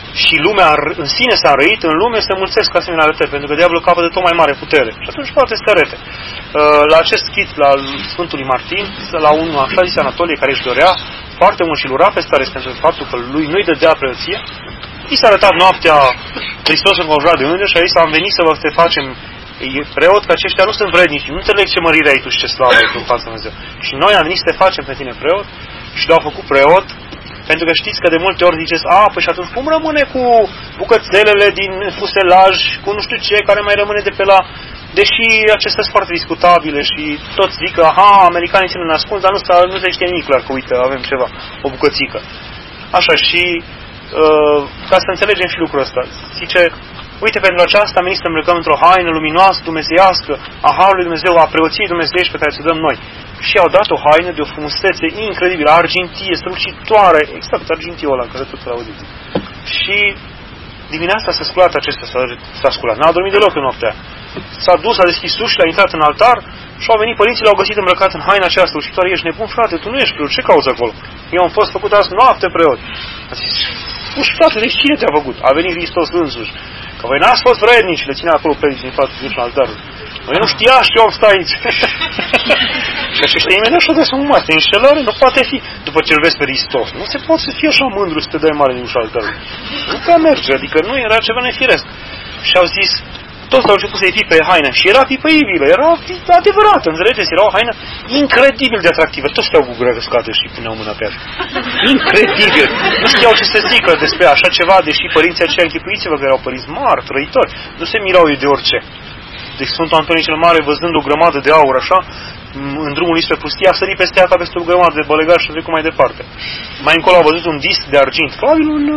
și lumea în sine s-a răit, în lume se mulțesc asemenea arătări, pentru că diavolul capătă tot mai mare putere. Și atunci poate să arete. La acest chit, la Sfântului Martin, la un așa zis Anatolie, care își dorea foarte mult și îl ura pe Stareț pentru faptul că lui nu-i dădea preoție, i s-a arătat noaptea Hristos înconjurat de îngeri și a zis, am venit să vă te facem preot, că aceștia nu sunt vrednici, nu înțeleg ce mărire ai tu și ce slavă ai tu în fața Dumnezeu. Și noi am venit să te facem pe tine preot și l-au făcut preot, pentru că știți că de multe ori ziceți, păi și atunci cum rămâne cu bucățelele din fuselaj, cu nu știu ce, care mai rămâne de pe la... Deși acestea sunt foarte discutabile și toți zic că, americanii țin în ascuns, dar nu se știe nimic clar că, uite, avem ceva, o bucățică. Așa, și ca să înțelegem și lucrul ăsta, zice, uite, pentru aceasta am venit să îmbrăcăm într-o haină luminoasă, dumnezeiască, a Harului Dumnezeu, a preoției dumnezeiești pe care ți-o dăm noi. Și au dat o haină de o frumusețe incredibilă, argintie, strălucitoare, exact, argintiul ăla, care tot l-a auzit. Și dimineața s-a sculat acesta, s-a sculat, n-a dormit deloc în noaptea. S-a dus, a deschis ușile, a intrat în altar și au venit părinții, l-au găsit îmbrăcat în haina aceasta ușitoare. Ești nebun, frate, tu nu ești preot, ce cauți acolo? Eu am fost făcut azi noapte preot. A zis, frate, deci cine te-a făcut? A venit Hristos însuși. Că voi n-ați fost vrednici, le ținea acolo părinții din față, în altarul. Noi nu știa și eu am stat aici. Și aceștia imediat și-o dă să mă este înșelare, nu poate fi. După ce îl vezi pe Hristos, nu se poate să fie așa mândru să te dai mare din ușa altarului. Nu prea merge, adică nu era ceva nefiresc. Și au zis, toți au început să-i pipe haină și era pipăibilă, era adevărată, înțelegeți? Era o haină incredibil de atractivă. Toți stau cu gura căscată și puneau mâna pe ea. Incredibil! Nu știau ce să zică despre așa ceva, deși părinții aceia, închipuiți-vă că erau părinți mari, trăitori, nu se mirau ei de orice. Deci Sfântul Antonie cel Mare, văzând o grămadă de aur așa, în drumul lui spre pustie, a sărit peste ea ca peste o grămadă de bălegași și a trecut mai departe. Mai încolo a văzut un disc de argint, probabil un...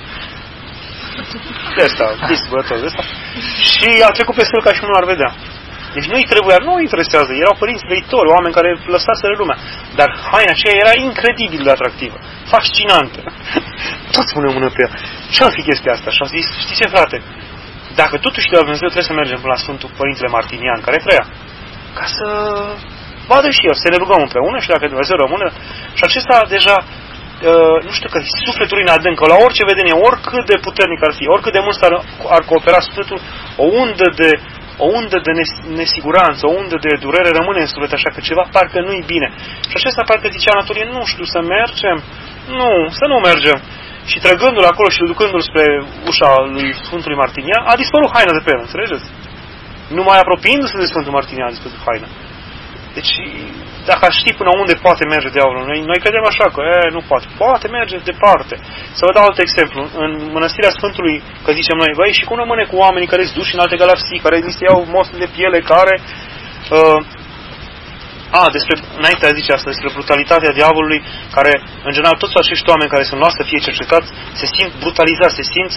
disc bătăl de ăsta. Și a trecut peste el ca și unul ar vedea. Deci nu-i trebuia, nu îi interesează, erau părinți trăitori, oameni care lăsaseră lumea. Dar haina aceea era incredibil de atractivă, fascinantă. Toți pune mână pe ea. Ce-ar fi chestia asta? Și a zis, știi ce, frate? Dacă totuși de la Dumnezeu trebuie să mergem până la Sfântul Părintele Martinian, care trăia, ca să vadă și el, să ne rugăm împreună și dacă Dumnezeu rămâne. Și acesta deja, nu știu, că sufletul în adâncă, la orice vedenie, oricât de puternic ar fi, oricât de mult ar coopera sufletul, o undă de nesiguranță, o undă de durere rămâne în suflet, așa că ceva parcă nu-i bine. Și acesta parcă zicea Anatolie, nu știu, să mergem? Nu, să nu mergem. Și trăgându-l acolo și ducându-l spre ușa lui Sfântului Martinian, a dispărut haina de pe el, înțelegeți? Numai apropiindu-se de Sfântul Martinian a dispărut haina. Deci, dacă aș ști până unde poate merge diavolul, noi credem așa că nu poate. Poate merge departe. Să vă dau alt exemplu. În mănăstirea Sfântului, că zicem noi, băi, și cum rămâne cu oamenii care se duc în alte galaxii, care ni se iau mostre de piele, care... înainte a zice asta, despre brutalitatea diavolului, care, în general, toți acești oameni care sunt luați să fie cercetați, se simt brutalizați, se simt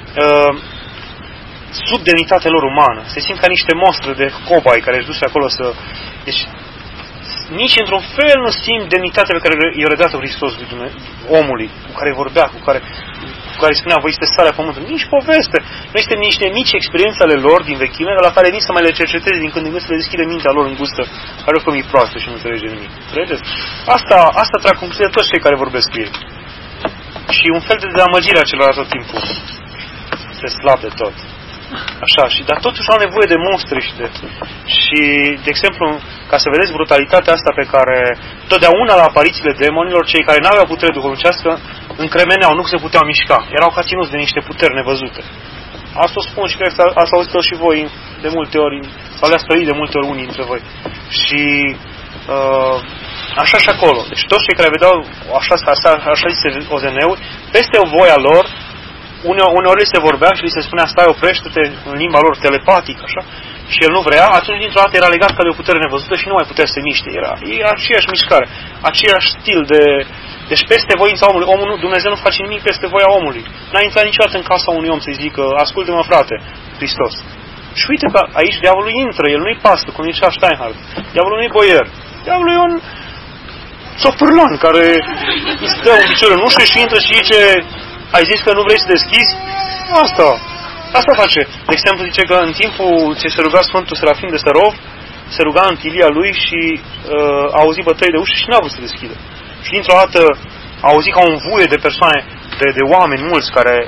sub demnitatea lor umană, se simt ca niște mostre de cobai care își duce acolo să... Deci, nici într-un fel nu simt demnitatea pe care i-a redat Hristos omului, cu care vorbea, cu care spunea, voi este sarea pământului. Nici poveste. Noi suntem niște mici experiențe ale lor din vechime, la care vin să mai le cerceteze din când în când, să le deschide mintea lor îngustă, care o e proastă și nu înțelege nimic. Înțelegeți? Asta trag concluzia toți cei care vorbesc cu ei. Și un fel de dezamăgire a celor tot timpul. Se slab de tot. Așa, dar totuși au nevoie de monstre și, de exemplu, ca să vedeți brutalitatea asta pe care totdeauna la aparițiile demonilor, cei care n-aveau putere duhovnicească încremeneau, nu se puteau mișca. Erau ca ținuți de niște puteri nevăzute. Asta o spun și cred că ați auzit-o și voi de multe ori, sau le-ați trăit de multe ori unii dintre voi. Și așa și acolo. Deci toți cei care vedeau așa zise OZN-uri, peste voia lor, uneori li se vorbea și li se spunea, stai, oprește-te în limba lor telepatică, așa, și el nu vrea, atunci dintr-o dată era legat ca de o putere nevăzută și nu mai putea să se miște. Era aceeași mișcare, aceeași stil de... Deci peste voința omului, Dumnezeu nu face nimic peste voia omului. N-a intrat niciodată în casa unui om să-i zică, ascultă-mă, frate, Hristos. Și uite că aici diavolul intră, el nu-i pastă, cum zicea Steinhardt. Diavolul nu-i boier. Diavolul e un sopârlan care îi stă un picior în ușă și intră și zice, ai zis că nu vrei să deschizi? Asta face. De exemplu, zice că în timpul ce se ruga Sfântul Serafim de Sărov, se ruga în tilia lui și a auzit bătăi de ușă și n-a vrut să deschidă. Și dintr-o dată a auzit ca un vuie de persoane, de oameni mulți care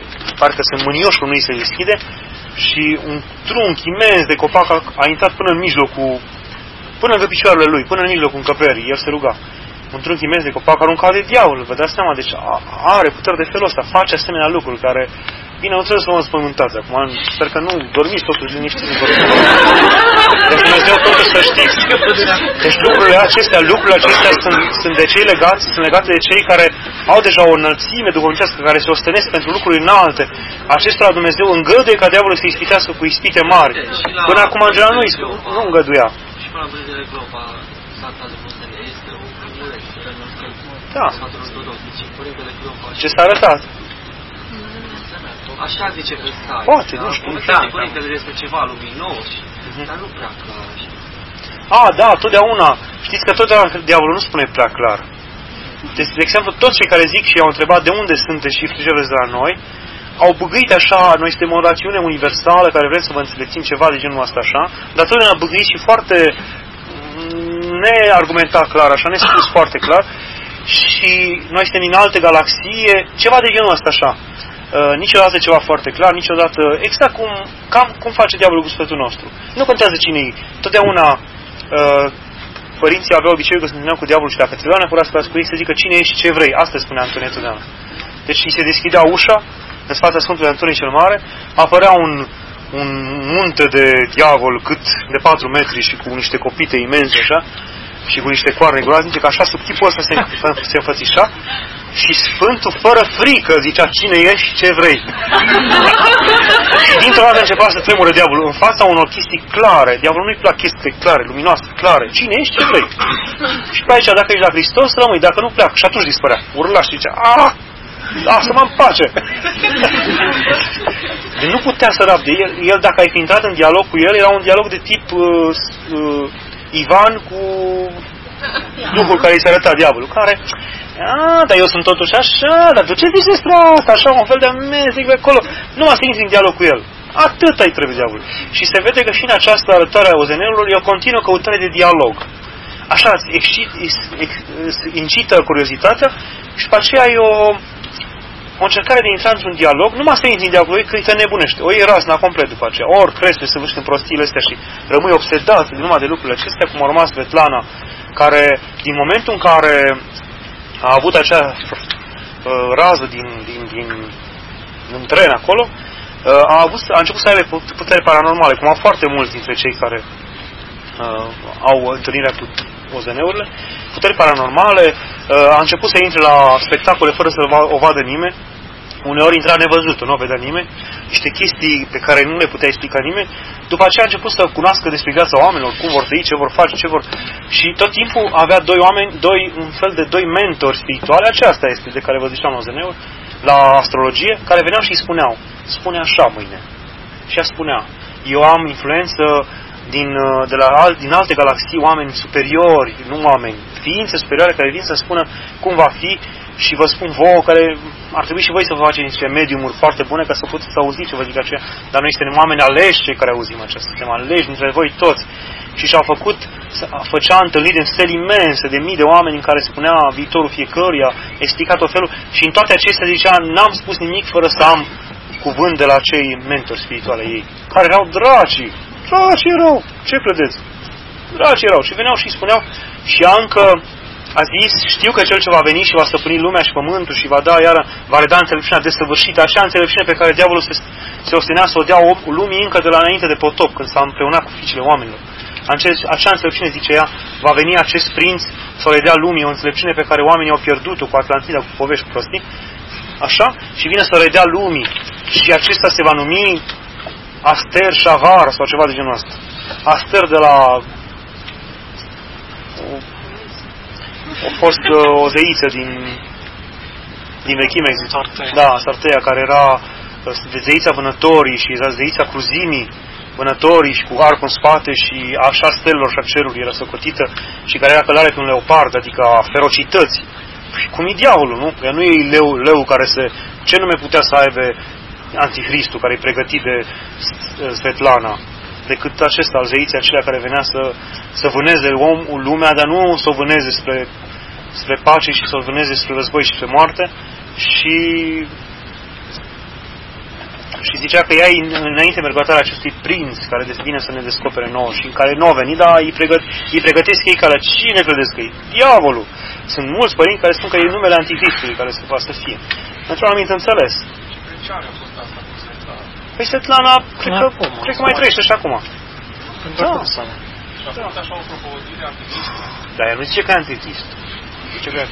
parcă se mânioșul lui se deschide și un trunchi imens de copac a intrat până în mijlocul, până lângă picioarele lui, până în mijlocul încăperii. El se ruga. Un trunchi imens de copac aruncat de diavol, vă dați seama, deci are puteri de felul ăsta, face asemenea lucruri care, bine, nu trebuie să mă spământați acum, sper că nu dormiți totuși liniștiți. Deci Dumnezeu totuși să știți. Deci lucrurile acestea sunt de cei legați, sunt legate de cei care au deja o înălțime duhovnicească, care se ostenesc pentru lucruri înalte. Acestora Dumnezeu îngăduie ca diavolul să ispitească cu ispite mari. Până acum în general nu îngăduia. Și până la Bărzele Globa, Santa de Bărzele este o da. Ce s-a arătat? Așa zice pe site. Poate, nu știu. Părintele este ceva luminos, dar nu prea clar. Da, totdeauna. Știți că totdeauna diavolul nu spune prea clar. Deci, de exemplu, toți cei care zic și i-au întrebat de unde sunteți și frigereți de la noi, au băgâit așa, noi suntem o rațiune universală care vrem să vă înțelepțim ceva de genul ăsta așa, dar totdeauna băgâit și foarte neargumentat clar, așa, nespus foarte clar, și noi suntem din alte galaxie, ceva de genul ăsta așa. Niciodată ceva foarte clar, niciodată exact cum face diavolul cu sfătul nostru. Nu contează cine e. Totdeauna părinții aveau obiceiul că se întâlneau cu diavolul și dacă ți-l dau neapărat cu ei să zică cine ești și ce vrei. Asta spunea Antonie totdeauna. Deci îi se deschidea ușa în fața Sfântului Antonie cel Mare, apărea un munte de diavol cât de 4 metri și cu niște copite imense așa și cu niște coarne groaznice, că așa sub tipul ăsta se înfățișa. Și Sfântul, fără frică, zicea cine ești și ce vrei. Și dintr-o dată începea să tremure diavolul în fața unor chestii clare. Diavolul nu-i plac chestii clare, luminoase, clare. Cine ești, ce vrei. Și pe aici, dacă ești la Hristos, rămâi, dacă nu pleacă. Și atunci dispărea. Urla și zicea, lasă-mă în pace. Deci nu putea să rabde. El, dacă ai fi intrat în dialog cu el, era un dialog de tip Ivan cu Duhul care îi se arăta diavolul, care dar eu sunt totuși așa, dar tu ce zici despre asta? Așa, un fel de amestec pe acolo. Nu mă intri în dialog cu el. Atât îi trebuie diavolul. Și se vede că și în această arătare a ozenerilor e o continuă căutare de dialog. Așa, incită curiozitatea și după aceea e o încercare de a intra într-un dialog. Nu mă intri în dialog cu ei, că îi te nebunește. O iei razna complet după aceea. Ori crezi să vârși în prostiile astea și rămâi obsedat de numai de lucrurile acestea, cum a urmat Svetlana, care din momentul în care a avut acea rază din tren acolo, a început să aibă puteri paranormale, cum au foarte mulți dintre cei care au întâlnirea cu OZN-urile, puteri paranormale, a început să intre la spectacole fără să o vadă nimeni, uneori intra nevăzută, nu o vedea nimeni, niște chestii pe care nu le putea explica nimeni. După aceea a început să cunoască despre viața oamenilor, cum vor trăi, ce vor face, ce vor... Și tot timpul avea un fel de doi mentori spirituali, aceasta este de care vă ziceam la OZN-uri, la astrologie, care veneau și îi spuneau, spune așa mâine. Și ea spunea, eu am influență din alte galaxii, oameni superiori, nu oameni, ființe superioare care vin să spună cum va fi. Și vă spun vouă care ar trebui și voi să vă faceți niște mediumuri foarte bune ca să puteți auzi ce vă zic aceea. Dar noi suntem oameni aleși cei care auzim aceasta. Suntem aleși dintre voi toți. Și făcea întâlniri în stele imense de mii de oameni în care spunea viitorul fiecăruia, explica tot felul. Și în toate acestea zicea, n-am spus nimic fără să am cuvânt de la cei mentori spirituale ei. Care erau dracii. Dracii erau. Ce credeți? Dracii erau. Și veneau și spuneau și încă a zis, știu că cel ce va veni și va stăpâni lumea și pământul și va reda înțelepciunea desăvârșită, așa înțelepciune pe care diavolul se ostenea să o dea lumii încă de la înainte de potop, când s-a împreunat cu fiicele oamenilor. Acea înțelepciune, zice ea, va veni acest prinț să o dea lumii, o înțelepciune pe care oamenii au pierdut-o cu Atlantida, cu povești, cu prostii, așa, și vine să o redea lumii. Și acesta se va numi Aster Shavar sau ceva de genul ăsta. Aster de la... A fost o zeiță din vechime, da, Sarteia, care era zeița vânătorii și zeița cruzimii vânătorii și cu arcul în spate și așa stelelor și a cerului era socotită și care era călare pe un leopard, adică a ferocității. Cum e diavolul, nu? Că nu e leu care ce nume putea să aibă anticristul care e pregătit de Svetlana, decât acesta al zeiții acelea care venea să vâneze lumea, dar nu să o vâneze spre pace și să o vâneze spre război și spre moarte. Și Și zicea că ea înainte mergătoarea acestui prinț care vine să ne descopere nouă și în care nu au venit, dar îi pregătesc ei ca la cine credeți că e? Diavolul! Sunt mulți părinți care spun că e numele Anticristului care se va să fie. Într-un anumit înțeles. Păi Svetlana, cred că mai trăiește și acum. Da. Dar el nu zice că e Anticrist. Zice că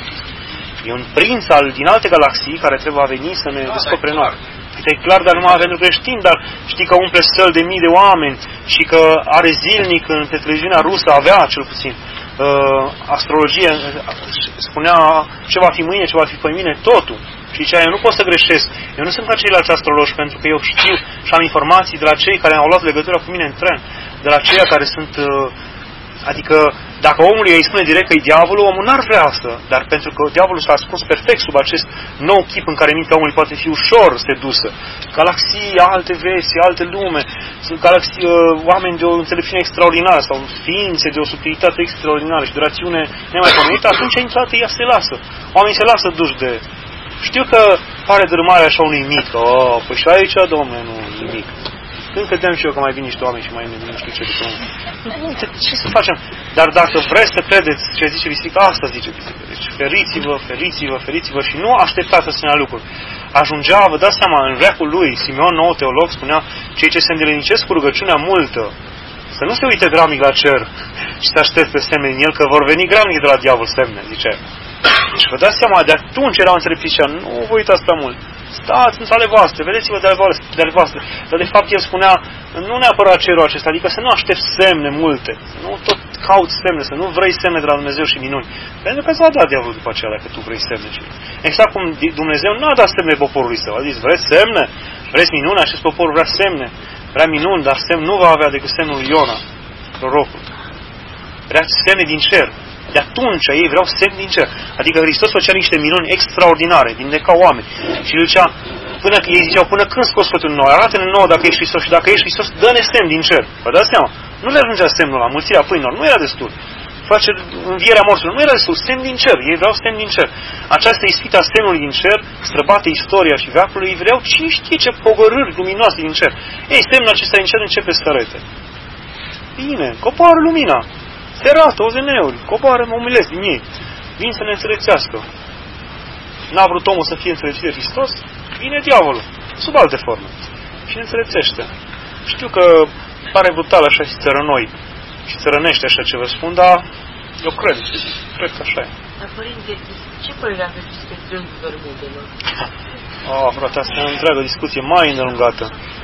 e un prinț din alte galaxii care trebuie a veni să ne descopere noi. E clar, dar numai pentru că știm, dar știi că umple săli de mii de oameni și că are zilnic pe televiziunea rusă, avea cel puțin astrologie, spunea ce va fi mâine, ce va fi pe mine, totul. Și zicea, eu nu pot să greșesc, eu nu sunt ca ceilalți astrologi, pentru că eu știu și am informații de la cei care au luat legătura cu mine în tren, de la cei care sunt, adică dacă omul îi spune direct că e diavolul, omul n-ar vrea asta, dar pentru că diavolul s-a ascuns perfect sub acest nou chip în care mintea omului poate fi ușor sedusă. Galaxii, alte vieți, alte lume, sunt galaxii, oameni de o înțelepciune extraordinară sau ființe de o subtilitate extraordinară și de rațiune nemaipomenită, atunci intrată ea se lasă. Oamenii se lasă duși de... Știu că pare dărâmare așa unui mit, că, păi și aici, domnule, nu nimic. Când credeam și eu că mai vin niște oameni și mai nu știu ce după uite, ce să facem? Dar dacă vreți să credeți ce zice biserica, asta zice biserica. Deci feriți-vă, feriți-vă, feriți-vă și nu așteptați asemenea lucruri. Ajungea, vă dați seama, în veacul lui, Simeon, nou teolog, spunea, cei ce se îndelenicesc cu rugăciunea multă, să nu se uite gramnic la cer și să aștepte semne în el, că vor veni gramnic de la diavol semne, zicea. Deci vă dați seama, de atunci erau înțelepți, nu vă uitați prea mult. Stați în ale voastre, vedeți-vă de ale voastre. Dar de fapt el spunea, nu neapărat cerul acesta, adică să nu aștepți semne multe, să nu tot cauți semne, să nu vrei semne de la Dumnezeu și minuni. Pentru că îți va da diavolul după aceea dacă tu vrei semne. Exact cum Dumnezeu nu a dat semne poporului său. A zis, vreți semne? Vreți minuni? Acest popor vrea semne. Vrea minuni, dar semn nu va avea decât semnul lui Iona, prorocul. Vrea semne din cer. De atunci ei vreau semn din cer. Adică Hristos făcea niște minuni extraordinare, vindeca oameni. Și el zicea, ei ziceau, până când scos Sfântul nou? Arată-ne nouă dacă ești Hristos și dacă ești Hristos, dă-ne semn din cer. Vă dați seama? Nu le ajungea semnul la mulțirea pâinilor, nu era destul. Face învierea morților, nu era destul, semn din cer. Ei vreau semn din cer. Această ispită a semnului din cer străbate istoria și veacului, ei vreau cine știe ce pogorâri luminoase din cer. Ei, semnul acesta din cer începe să arete. Bine, coboară lumina. Se arată OZN-uri, coboară omilesc din ei. Vin să ne înțelepțească. N-a vrut omul să fie înțelepțit de Hristos, vine diavolul, sub alte forme. Și ne înțelepțește. Știu că pare brutal așa și țărănoi. Și țărănește așa ce vă spun, dar eu cred că așa e. Dar, părinte, ce părere aveți despre triunghiul Bermudelor? Frate, asta e o întreagă discuție mai îndelungată.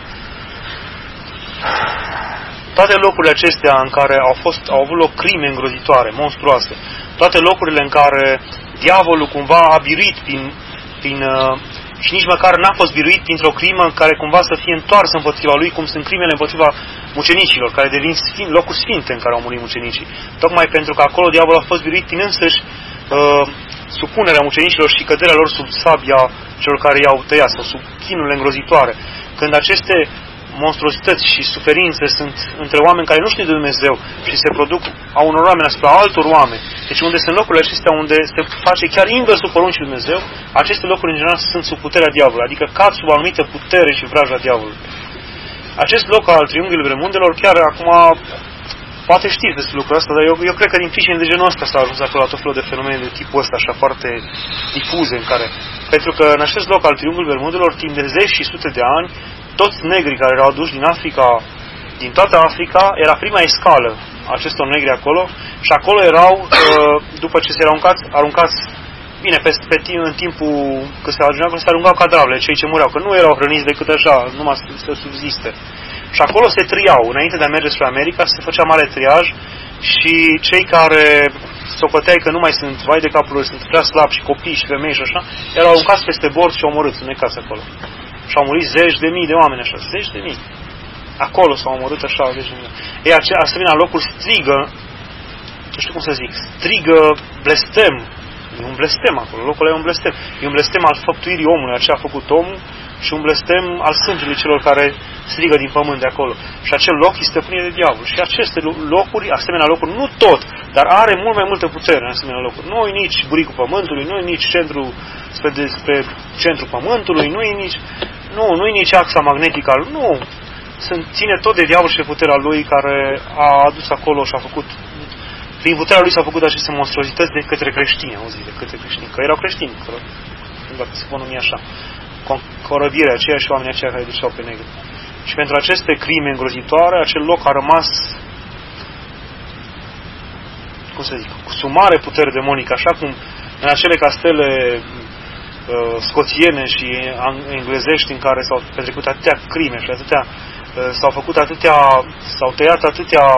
Toate locurile acestea în care au avut loc crime îngrozitoare, monstruoase, toate locurile în care diavolul cumva a biruit și nici măcar n-a fost biruit printr-o crimă care cumva să fie întoarsă împotriva lui, cum sunt crimele împotriva mucenicilor, care devin locuri sfinte în care au murit mucenicii. Tocmai pentru că acolo diavolul a fost biruit prin însăși supunerea mucenicilor și căderea lor sub sabia celor care i-au tăiat, sau sub chinurile îngrozitoare. Când aceste monstruosități și suferințe sunt între oameni care nu știu de Dumnezeu și se produc a unor oameni asupra altor oameni. Deci unde sunt locurile acestea unde se face chiar inversul poruncii lui Dumnezeu, aceste locuri în general sunt sub puterea diavolului, adică cad sub anumită putere și vraja diavolului. Acest loc al triunghiului Bermudelor, chiar acum poate știți despre lucrul ăsta, dar eu cred că din pricine de genul ăsta s-a ajuns acolo la tot felul de fenomene de tipul ăsta, așa foarte difuze, în care, pentru că în acest loc al triunghiului Bermudelor, timp de zeci și sute de ani, toți negrii care erau aduși din Africa, din toată Africa, era prima escală acestor negri acolo și acolo erau, după ce se aruncați bine, în timpul când se ajungea, când se aruncau cadavre, cei ce mureau, că nu erau hrăniți decât așa, numai să subziste. Și acolo se triau, înainte de a merge spre America, se făcea mare triaj și cei care socoteai că nu mai sunt vai de capul lor, sunt prea slabi și copii și femei și așa, erau aruncați peste bord și omorâți, înecați acolo. Și au murit zeci de mii de oameni așa, zeci de mii. Acolo s-au omorât așa, zeci de mii. Ei, asemenea locuri strigă, nu știu cum să zic, strigă blestem. E un blestem acolo, locul ăla e un blestem. E un blestem al făptuirii omului, a ce a făcut omul, și un blestem al sângelui celor care strigă din pământ de acolo. Și acel loc este stăpânit de diavol. Și aceste locuri, asemenea locuri, nu tot, dar are mult mai multă putere în asemenea locuri. Nu e nici buricul pământului, nu e nici centru spre centrul pământului, nu e nici... Nu e nici axa magnetică, nu. Ține tot de diavol și de puterea lui care a adus acolo și a făcut, prin puterea lui s-au făcut aceste monstruozități de către creștini, auzi, de către creștini, că erau creștini, dacă se pot numi așa, corăbirea aceea și oamenii aceia care duceau pe negru. Și pentru aceste crime îngrozitoare, acel loc a rămas, cum să zic, cu sumare putere demonică, așa cum în acele castele scoțiene și englezești în care s-au petrecut atâtea crime și atâtea, s-au tăiat atâtea,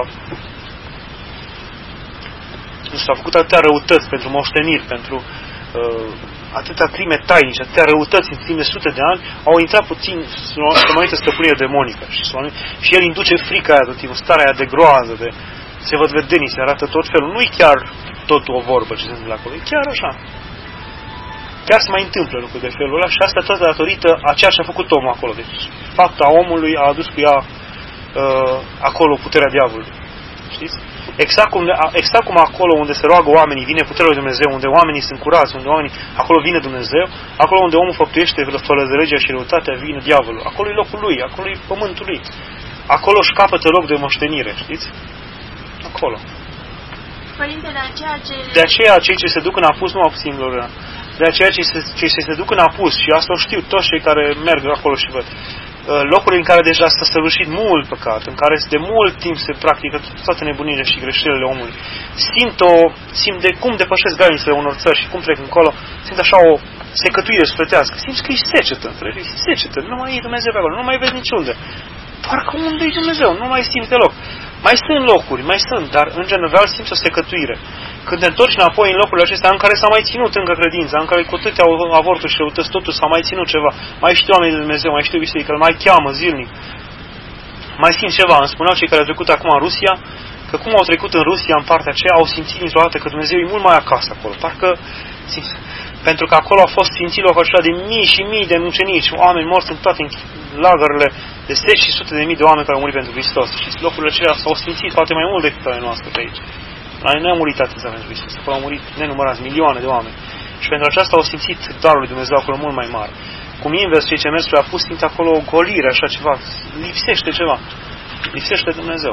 s-au făcut atâtea răutăți pentru moșteniri, pentru atâtea crime tainice, atâtea răutăți în timp de sute de ani, au intrat puțin numită stăpânire demonică și el induce frica aia tot timpul, starea aia de groază, de se văd vedenii, se arată tot felul. Nu-i chiar totul o vorbă ce se întâmplă acolo, e chiar așa. Chiar se mai întâmplă lucruri de felul ăla și asta tot datorită a ceea ce a făcut omul acolo. Deci fapta omului a adus cu ea acolo puterea diavolului. Știți? Exact cum acolo unde se roagă oamenii, vine puterea lui Dumnezeu, unde oamenii sunt curați, unde oamenii, acolo vine Dumnezeu, acolo unde omul făptuiește fără de legea și răutatea, vine diavolul. Acolo e locul lui, acolo e pământul lui. Acolo își capătă loc de moștenire, știți? Acolo. Părinte, de aceea cei ce se duc în apus nu au singur. De aceea cei ce se duc în apus, și asta o știu toți cei care merg acolo și văd, locuri în care deja s-a săvârșit mult păcat, în care de mult timp se practică toate nebunile și greșelile omului, simt de cum depășesc granițele unor țări și cum trec încolo, simt așa o secătuire sufletească, simți că e secetă, e secetă, nu mai e Dumnezeu pe acolo, nu mai vezi niciunde. Parcă unde e Dumnezeu, nu mai simți deloc. Mai sunt locuri, dar în general simți o secătuire. Când te întorci înapoi în locurile acestea în care s-a mai ținut încă credința, în care cu atâtea avorturi și răutăți, totul s-a mai ținut ceva, mai știu oamenii de Dumnezeu, mai știu biserică, îl mai cheamă zilnic, mai simt ceva. Îmi spuneau cei care au trecut acum în Rusia, că cum au trecut în Rusia, în partea aceea, au simțit dintr-o dată că Dumnezeu e mult mai acasă acolo. Parcă simți, pentru că acolo a fost simțit locul acela de mii și mii de mucenici, oameni morți în toate lagările, de zeci și sute de mii de oameni care au murit pentru Hristos. Și locurile acelea s-au simțit poate mai mult decât ale noastre pe aici. La noi nu au murit atâția pentru Hristos, acolo au murit nenumărați, milioane de oameni. Și pentru aceasta au simțit darul lui Dumnezeu acolo mult mai mare. Cum invers, cei ce merg spre apus simt acolo o golire, așa ceva, lipsește ceva. Lipsește Dumnezeu.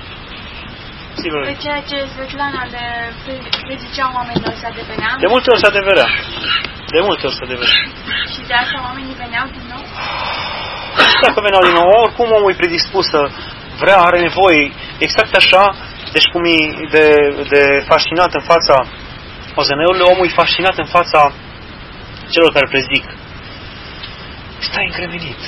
Pe ceea ce Svetlana le prezicea oamenilor se adeverea? De multe ori se adeverea. De multe ori se adeverea. Și de asta oamenii veneau din nou? Dacă veneau din nou, oricum omul e predispus să vrea, are nevoie, exact așa, deci cum e de fascinat în fața OZN-urilor, omul e fascinat în fața celor care prezic. Stai încremenit.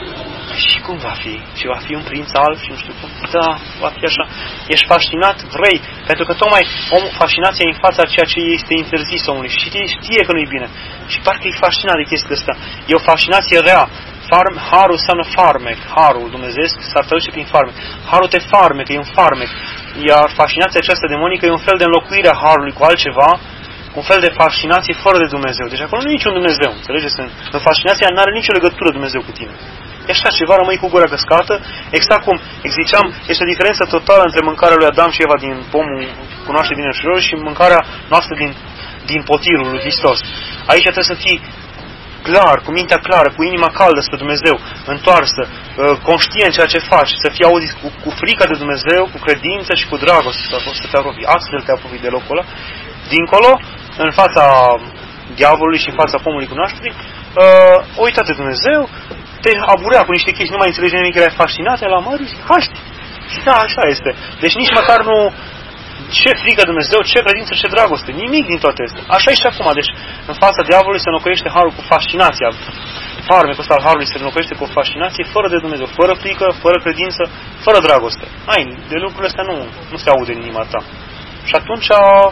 Și cum va fi? Și va fi un prinț alb și nu știu cum. Da, va fi așa. Ești fascinat, vrei, pentru că tocmai fascinația e în fața ceea ce este interzis omului și știe că nu-i bine. Și parcă e fascinat de chestiile astea. E o fascinație rea. Harul înseamnă farmec. Harul dumnezeiesc s-ar traduce prin farmec. Harul te farmecă, e un farmec. Iar fascinația aceasta demonică e un fel de înlocuire a harului cu altceva, un fel de fascinație fără de Dumnezeu. Deci acolo nu e niciun Dumnezeu. Înțelegeți? În fascinația nu are nicio legătură Dumnezeu cu tine. E așa ceva, rămâi cu gura căscată, exact cum ziceam, este o diferență totală între mâncarea lui Adam și Eva din pomul cunoaște bine și rău și mâncarea noastră din potirul lui Hristos. Aici trebuie să fii clar, cu mintea clară, cu inima caldă spre Dumnezeu, întoarsă, conștient ceea ce faci, să fii auzit cu frica de Dumnezeu, cu credință și cu dragoste, să te apropii, astfel te apropii de locul ăla. Dincolo, în fața diavolului și în fața pomului cunoașterii, uită de Dumnezeu, te aburea cu niște chestii, nu mai înțelegi nimic, erai fascinat, la mări, haști. Și da, așa este. Deci nici măcar nu ce frică Dumnezeu, ce credință, ce dragoste, nimic din toate astea. Așa e și acum, deci în fața diavolului se înlocuiește harul cu fascinația. Farmecul ăsta al harului se înlocuiește cu fascinație fără de Dumnezeu, fără frică, fără credință, fără dragoste. De lucrurile astea nu se aude în inima ta. Și atunci,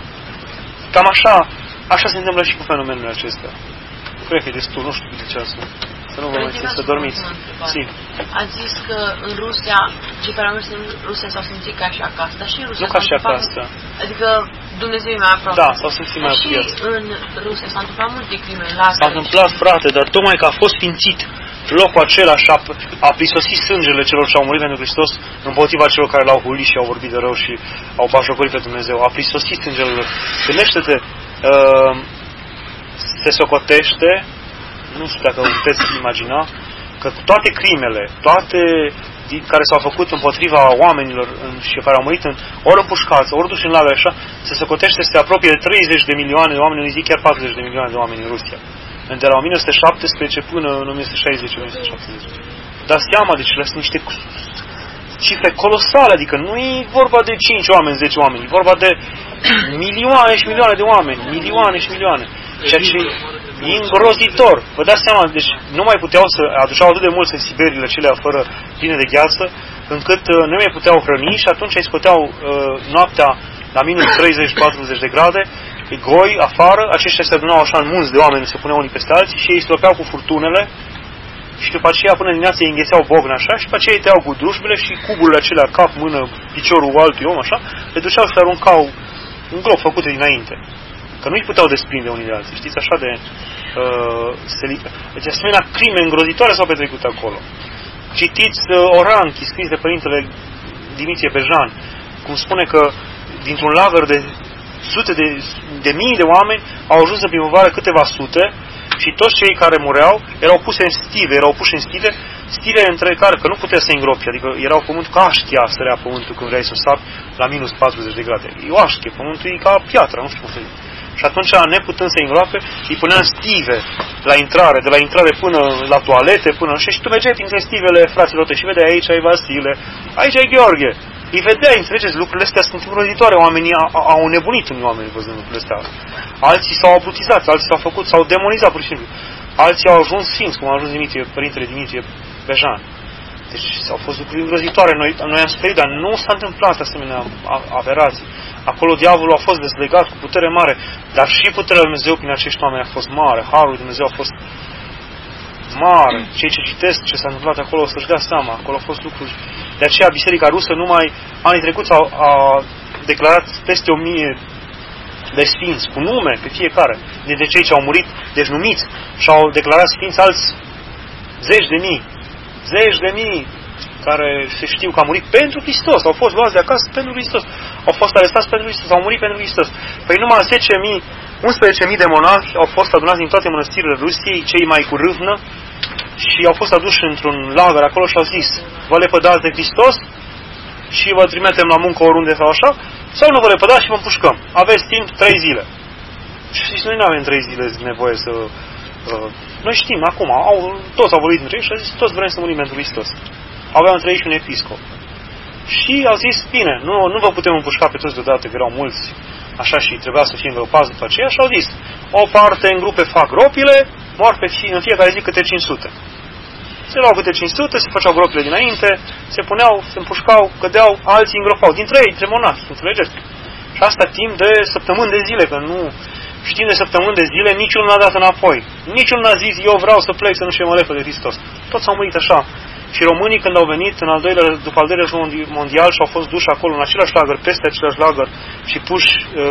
cam așa se întâmplă și cu fenomenul acesta. Cred că e destul, nu știu de ceasul. Să nu vă mai să dormiți. Ați zis că în Rusia, cei care au mers în Rusia s-au simțit ca și acasă, dar și în Rusia nu ca și acasă. Adică Dumnezeu e mai aproape. Da, s-au simțit mai apropiați. Și în Rusia s-au întâmplat multe crime în lagăre. S-a întâmplat, frate, dar tocmai că a fost sfințit locul acela și a prisosit sângele celor ce au murit pentru Hristos împotriva celor care l-au hulit și au vorbit de rău și au bajocorit pe Dumnezeu. A prisosit sângele lor. Gândește-te, se socotește, nu știu dacă puteți imagina, că toate crimele, toate care s-au făcut împotriva oamenilor și care au murit ori împușcați, ori duși în lagăre, așa, se socotește, se apropie de 30 de milioane de oameni, în zi chiar 40 de milioane de oameni în Rusia. De la 1917 până în 1960-1970. Dați seama, deci sunt niște cifre colosale, adică nu e vorba de 5 oameni, 10 oameni, e vorba de milioane și milioane de oameni, milioane și milioane. Ceea ce e îngrozitor. Vă dați seama, deci nu mai puteau să aduceau atât de mult în Siberiile acelea fără pline de gheață, încât nu mai puteau hrăni și atunci îi scoteau noaptea la minus 30-40 de grade, goi afară, aceștia se adunau așa în munți de oameni, se puneau unii peste alții și ei stropeau cu furtunele și după aceea până dimineața îi înghețeau bogna așa și după aceea îi tăiau cu drujbele și cuburile acelea, cap, mână, piciorul altui om așa, le duceau și le aruncau în gropi făcute dinainte. Că nu îi puteau desprinde unii de alții, știți, așa de deci asemenea crime îngrozitoare s-au petrecut acolo. Citiți Oranchi, scris de Părintele Dimitrie Bejan, cum spune că dintr-un lagăr de sute de mii de oameni au ajuns în primăvară câteva sute și toți cei care mureau erau puși în stive, stive între care, că nu putea să îngropi, adică erau pământul ca așchia, sărea pământul când vrei să sapi la minus 40 de grade. E o așchie, pământul e ca piatră, nu știu cum să zic. Și atunci, neputând să îngroape, îi puneam stive la intrare, de la intrare până la toalete, până și tu mergeai printre stivele fraților tăi și vedeai aici ai Vasile, aici ai Gheorghe. Îi vedeai, înțelegeți, lucrurile astea sunt îngrozitoare, oamenii au nebunit unii oameni văzând lucrurile astea. Alții s-au abrutizat, alții s-au demonizat pur și simplu. Alții au ajuns sfinți, cum a ajuns Părintele Dimitrie Bejan. Deci au fost lucruri îngrozitoare, noi am sperit, dar nu s-a întâmplat asemenea aberații. Acolo diavolul a fost dezlegat cu putere mare, dar și puterea lui Dumnezeu prin acești oameni a fost mare. Harul lui Dumnezeu a fost mare. Cei ce citesc ce s-a întâmplat acolo o să-și dea seama. Acolo au fost lucruri. De aceea Biserica Rusă numai anii trecuți a declarat peste 1000 de sfinți, cu nume pe fiecare, dintre cei ce au murit, deci numiți, și au declarat sfinți alți zeci de mii, care se știu că au murit pentru Hristos, au fost luați de acasă pentru Hristos, au fost arestați pentru Hristos, au murit pentru Hristos. Păi numai 11.000 de monahi au fost adunați din toate mănăstirile Rusiei, cei mai cu râvnă, și au fost aduși într-un lagăr acolo și au zis: vă lepădați de Hristos și vă trimitem la muncă oriunde sau așa, sau nu vă lepădați și vă împușcăm. Aveți timp 3 zile. Și noi nu avem 3 zile nevoie să... Noi știm, acum, toți au vorbit între ei și au zis: toți vrem să murim pentru Hristos. Aveau între ei și un episcop. Și au zis: bine, nu vă putem împușca pe toți deodată, că erau mulți, așa, și trebuia să fie îngropați după aceea, și au zis: o parte în grupe fac gropile, mor în fiecare zi câte 500. Se luau câte 500, se făceau gropile dinainte, se puneau, se împușcau, cădeau, alții îngropau, dintre ei, dintre monahi, înțelegeți? Și asta timp de săptămâni de zile, că nu... Știm de săptămâni de zile, niciunul n-a dat înapoi. Niciunul n-a zis: eu vreau să plec, să nu știu, mă lepă de Hristos. Toți au murit așa. Și românii, când au venit după al doilea război mondial și au fost duși acolo în același lagăr, peste același lagăr, și puși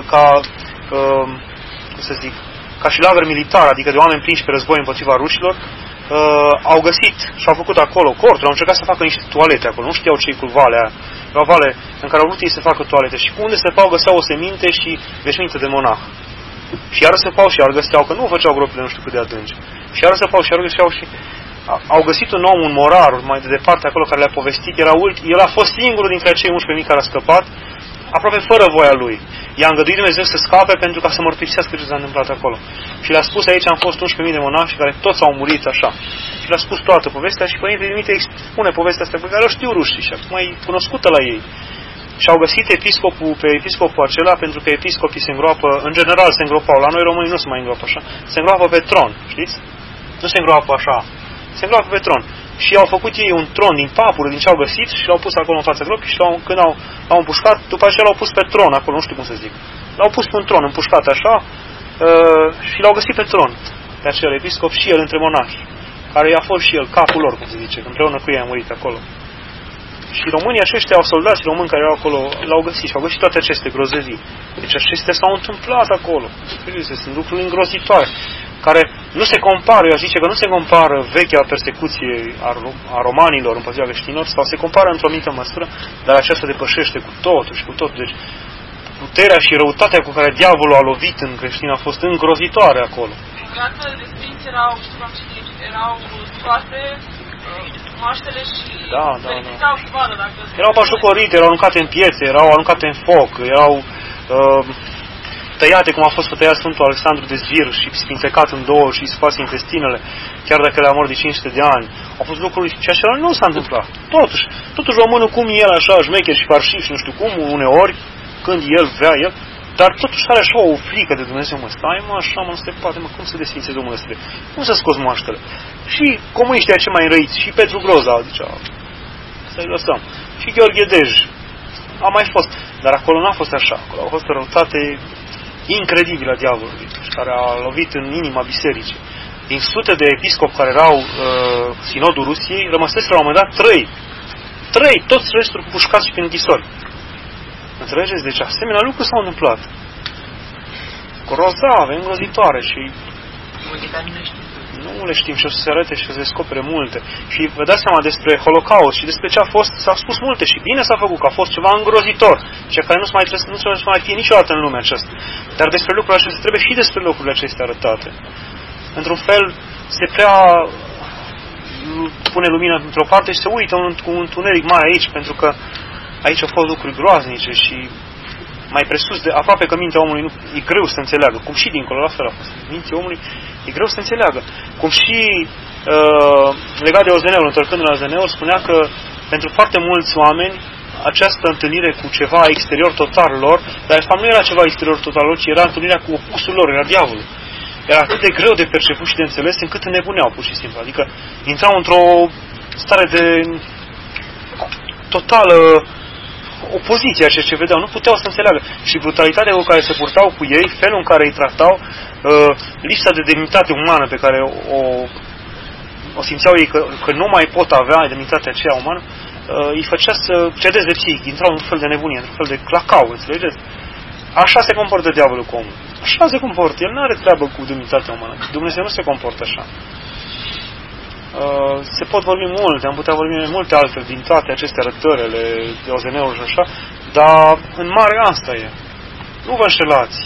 ca și lagăr militar, adică de oameni prinși pe război împotriva rușilor, au găsit și au făcut acolo corturi, au încercat să facă niște toalete acolo, nu știau ce-i cu valea, o vale în care au vrut ei să facă toalete, și unde se pau găseau o seminte și veșminte de monah. Și iar se pau și iar găseau, că nu făceau gropile nu știu cât de adânci. Și iar se pau și iar găseau și... Au găsit un om, un morar, mai de departe acolo, care le-a povestit, el a fost singurul dintre cei 11.000 care a scăpat, aproape fără voia lui. I-a îngăduit Dumnezeu să scape pentru ca să mărturisească ce s-a întâmplat acolo. Și le-a spus: aici am fost 11.000 de monași care toți au murit așa. Și le-a spus toată povestea și Părintele Dimitrie spune povestea asta pe care o știu rușii și acum e cunoscută la ei. Și au găsit pe episcopul acela, pentru că episcopii se îngroapă, în general se îngropau, la noi românii nu se mai îngroapă așa, se îngroapă pe tron, știți? Nu se îngroapă așa, se îngroapă pe tron. Și au făcut ei un tron din papură, din ce au găsit, și l-au pus acolo în fața gropii și când l-au împușcat, după aceea l-au pus pe tron acolo, nu știu cum să zic. L-au pus pe un tron împușcat așa și l-au găsit pe tron, pe acel episcop, și el între monahi, care a fost și el capul lor, cum se zice, împreună cu ei a murit acolo. Și românii aceștia, soldații români care erau acolo, l-au găsit și au găsit toate aceste grozăvii. Deci acestea s-au întâmplat acolo. Sunt lucruri îngrozitoare, care nu se compară, eu aș zice că nu se compară vechea persecuție a romanilor împotriva creștinilor, sau se compară într-o anumită măsură, dar aceasta depășește cu totul și cu totul. Deci puterea și răutatea cu care diavolul a lovit în creștini a fost îngrozitoare acolo. Gradele de sfinți erau, știu, erau toate maștele și verificau și vadă dacă... Erau bașucorite, erau aruncate în piețe, erau aruncate în foc, erau tăiate cum a fost tăiat Sfântul Alexandru de Zvir și spintecat în două și spase intestinele, chiar dacă le-a mort de 500 de ani. Au fost lucruri și așa nu s-a întâmplat. Totuși românul cum el așa, șmecher și parșiv și nu știu cum, uneori, când el vrea el, dar totuși are așa o frică de Dumnezeu, mă, stai mă, așa, mă, nu se poate, mă, cum se desfințe Domnul ăsta? Cum să scoți moaștele? Și comuniștii cei mai răiți, și Petru Groza, zicea, să-i lăsăm. Și Gheorghe Dej, a mai fost, dar acolo n-a fost așa, acolo au fost răutate incredibilă a diavolului, care a lovit în inima bisericii. Din sute de episcopi care erau sinodul Rusiei, rămăsese la un moment dat 3, toți restul pușcați și prin închisori. Înțelegeți? Deci asemenea lucruri s-au întâmplat. Grozave, îngrozitoare și nu le știm și o să se arate și o să se descopere multe. Și vă dați seama despre Holocaust și despre ce a fost, s-a spus multe și bine s-a făcut, că a fost ceva îngrozitor, ceea care nu se mai fie niciodată în lumea aceasta. Dar despre lucrurile acestea trebuie și despre lucrurile acestea arătate. Într-un fel se prea pune lumina într-o parte și se uită cu un întuneric mare aici, pentru că aici au fost lucruri groaznice și mai presus de aproape că mintea omului e greu să înțeleagă, cum și dincolo la fel a fost. Mintea omului e greu să înțeleagă. Cum și legat de OZN-ul, întorcându-l la OZN-ul, spunea că pentru foarte mulți oameni această întâlnire cu ceva exterior total lor, dar de fapt nu era ceva exterior total lor, ci era întâlnirea cu opusul lor, era diavolul. Era atât de greu de perceput și de înțeles încât înnebuneau pur și simplu. Adică intrau într-o stare de totală opoziție a ceea ce vedeau. Nu puteau să înțeleagă. Și brutalitatea cu care se purtau cu ei, felul în care îi tratau, lipsa de demnitate umană pe care o simțeau ei că nu mai pot avea demnitatea aceea umană, îi făcea să cedeze psihic, intrau într-un fel de nebunie, într-un fel de clacau, înțelegeți? Așa se comportă diavolul cu omul. Așa se comportă. El nu are treabă cu demnitatea umană. Dumnezeu nu se comportă așa. Se pot vorbi multe, am putea vorbi multe altfel din toate aceste arătările de OZN-uri și așa, dar în mare asta e. Nu vă înșelați.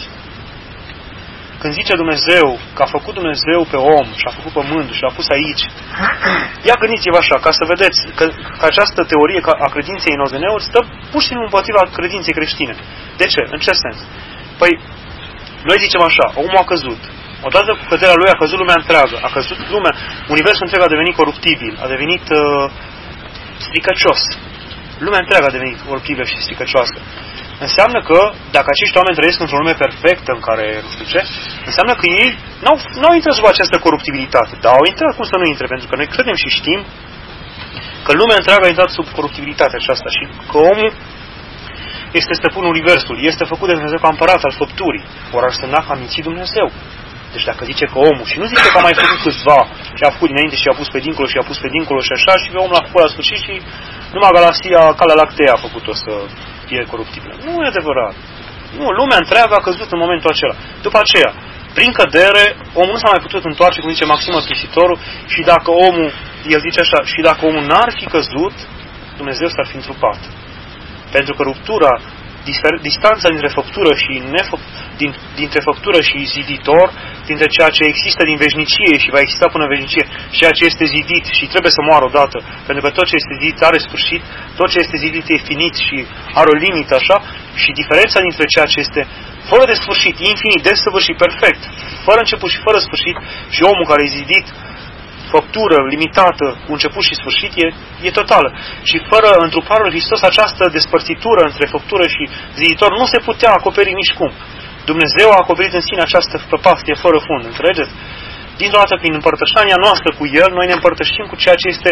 Când zice Dumnezeu că a făcut Dumnezeu pe om și a făcut pământul și l-a pus aici, ia gândiți-vă așa, ca să vedeți că această teorie a credinței în OZN-uri stă pur și simplu împotriva credinței creștine. De ce? În ce sens? Păi, noi zicem așa, omul a căzut. Odată cu căderea lui a căzut lumea întreagă. A căzut lumea, universul întreg a devenit coruptibil, a devenit stricăcios. Lumea întreagă a devenit coruptibilă și stricăcioasă. Înseamnă că, dacă acești oameni trăiesc într-o lume perfectă, în care nu știu ce, înseamnă că ei n-au intrat sub această coruptibilitate. Dar au intrat, cum să nu intre? Pentru că noi credem și știm că lumea întreagă a intrat sub coruptibilitatea aceasta și că omul este stăpânul universului, este făcut de Dumnezeu ca împărat al făpturii. Ori ar semna că a mințit Dumnezeu. Deci dacă zice că omul, și nu zice că a mai făcut câțiva, și a făcut dinainte și a pus pe dincolo și a pus pe dincolo și așa, și pe omul l-a făcut la sfârșit și numai galaxia Calea Lactea a făcut-o să fie coruptibilă. Nu e adevărat. Nu, lumea întreagă a căzut în momentul acela. După aceea, prin cădere, omul nu s-a mai putut întoarce, cum zice Maxim Mărturisitorul, și dacă omul, el zice așa, și dacă omul n-ar fi căzut, Dumnezeu s-ar fi întrupat. Pentru că ruptura, distanța dintre făptură și dintre făptură și ziditor, dintre ceea ce există din veșnicie și va exista până în veșnicie, și ceea ce este zidit și trebuie să moară odată, pentru că tot ce este zidit are sfârșit, tot ce este zidit e finit și are o limită așa, și diferența dintre ceea ce este fără de sfârșit, infinit, desăvârșit, perfect, fără început și fără sfârșit, și omul care e zidit, făptură limitată, cu început și sfârșit, e totală. Și fără întruparea lui Hristos, această despărțitură între făptură și ziditor nu se putea acoperi nicicum. Dumnezeu a acoperit în sine această prăpastie fără fund, înțelegeți? Dintr-o dată, prin împărtășania noastră cu El, noi ne împărtășim cu ceea ce este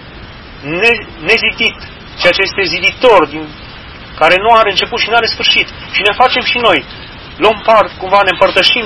nezidit, ceea ce este ziditor, care nu are început și nu are sfârșit. Și ne facem și noi. Luăm part, cumva ne împărtășim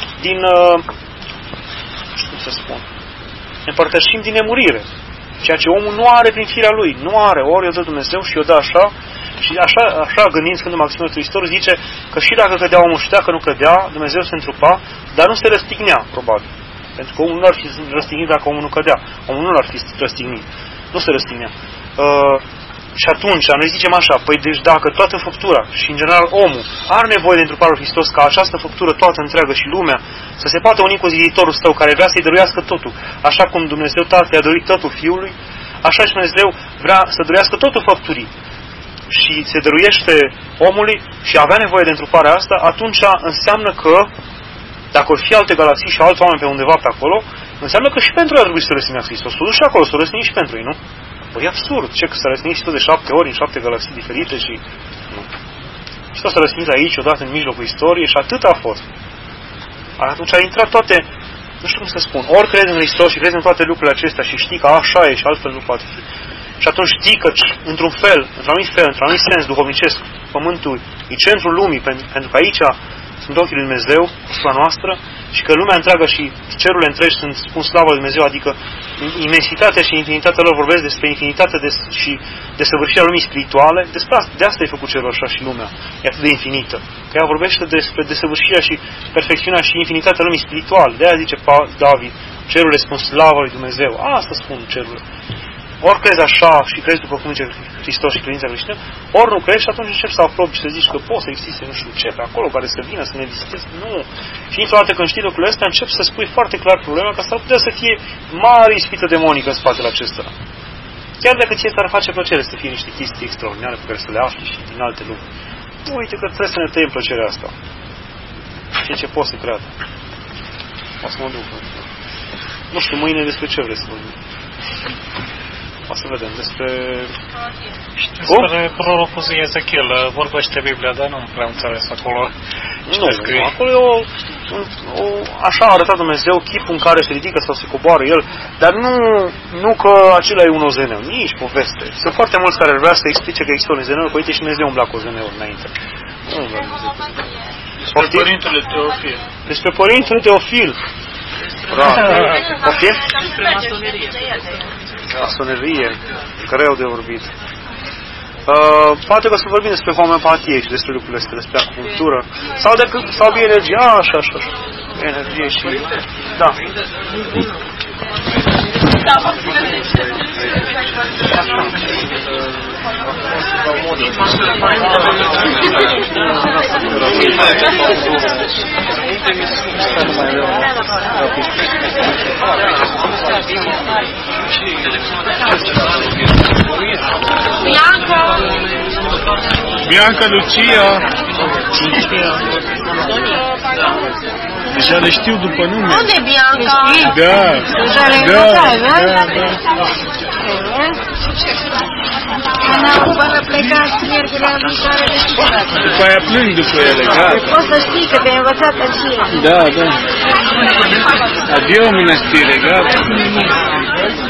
cum să spun, ne împărtășim din nemurire. Ceea ce omul nu are prin firea lui. Nu are. Ori o dă Dumnezeu și o dă așa. Și așa gândind Sfântul Maxim Mărturisitor, zice că și dacă cădea omul și dacă nu cădea, Dumnezeu se întrupa, dar nu se răstignea, probabil. Pentru că omul nu ar fi răstignit dacă omul nu cădea. Omul nu l-ar fi răstignit. Nu se răstignea. Și atunci, noi zicem așa, păi deci dacă toată făptura și în general omul are nevoie de întruparul Hristos ca această făptură toată întreagă și lumea să se poată uni cu ziditorul său care vrea să-i dăruiască totul, așa cum Dumnezeu Tatăl i-a dăruit totul Fiului, așa și Dumnezeu vrea să dăruiască totul făpturii și se dăruiește omului și avea nevoie de întruparea asta, atunci înseamnă că dacă o fi alte galaxii și alți oameni pe undeva pe acolo, înseamnă că și pentru ei ar trebui să răstignească Hristos. S-o duc și acolo, s-o răstigni și pentru ei, nu? Păi e absurd. Ce, că s-a răstignit și tot de 7 ori în 7 galaxii diferite și... Nu. Și tot s-a răstignit aici, odată în mijlocul istoriei și atât a fost. Atunci a intrat toate... Nu știu cum să spun. Ori crezi în Hristos și crezi în toate lucrurile acestea și știi că așa e și altfel nu poate fi. Și atunci știi că, într-un fel, într-un anumit sens duhovnicesc, Pământul e centrul lumii, pentru că aici sunt ochii lui Dumnezeu asupra noastră și că lumea întreagă și cerurile întregi sunt, spun slavă lui Dumnezeu, adică imensitatea și infinitatea lor vorbesc despre infinitatea și desăvârșirea lumii spirituale. De asta e făcut cerul așa și lumea. E atât de infinită. Că ea vorbește despre desăvârșirea și perfecțiunea și infinitatea lumii spirituale. De-aia zice David, cerurile spun slavă lui Dumnezeu. Asta spun cerurile. Ori crezi așa și crezi după cum zice Hristos și credința creștină, ori nu crezi și atunci începi să aprobi și să zici că poți să existe nu știu ce pe acolo care să vină, să ne vizitezi. Nu. Și dintr-o dată când știi lucrurile astea, începi să spui foarte clar problema că s-ar putea să fie mare ispită demonică în spatele acestora. Chiar dacă ție ți-ar face plăcere să fie niște chestii extraordinare pe care să le afli și din alte lucruri. Nu uite că trebuie să ne tăiem plăcerea asta. Ceea ce poți să creadă. O să mă duc. Nu știu, mâine despre ce vreți să vorbim. O să vedem despre... Despre prorocul Ezechiel vorbește Biblia, dar nu prea înțeles acolo. Nu, acolo e așa a arătat Dumnezeu chipul în care se ridică sau se coboară El, dar nu că acela e un ozeneu, nici poveste. Sunt foarte mulți care vrea să explice că există un ozeneu, că uite și Dumnezeu umbla cu ozeneul înainte. Nu vrea Dumnezeu. Despre Părintele Teofil. Despre Părintele Teofil. Poftim? Despre masonerie. Masonerie, greu de vorbit. Poate că să vorbim despre homeopatie și despre lucrurile astea, despre acupunctură. Sau bioenergie, așa. Energie și... Da. Bianca Lucia. Deja le știu după nume. Unde e Bianca? Da. Până plecați miercurea viitoare de școală. După aia plâng după ele, gata. Poți să știi că te-ai învățat aceea. Da. Adio, mănăstire, gata.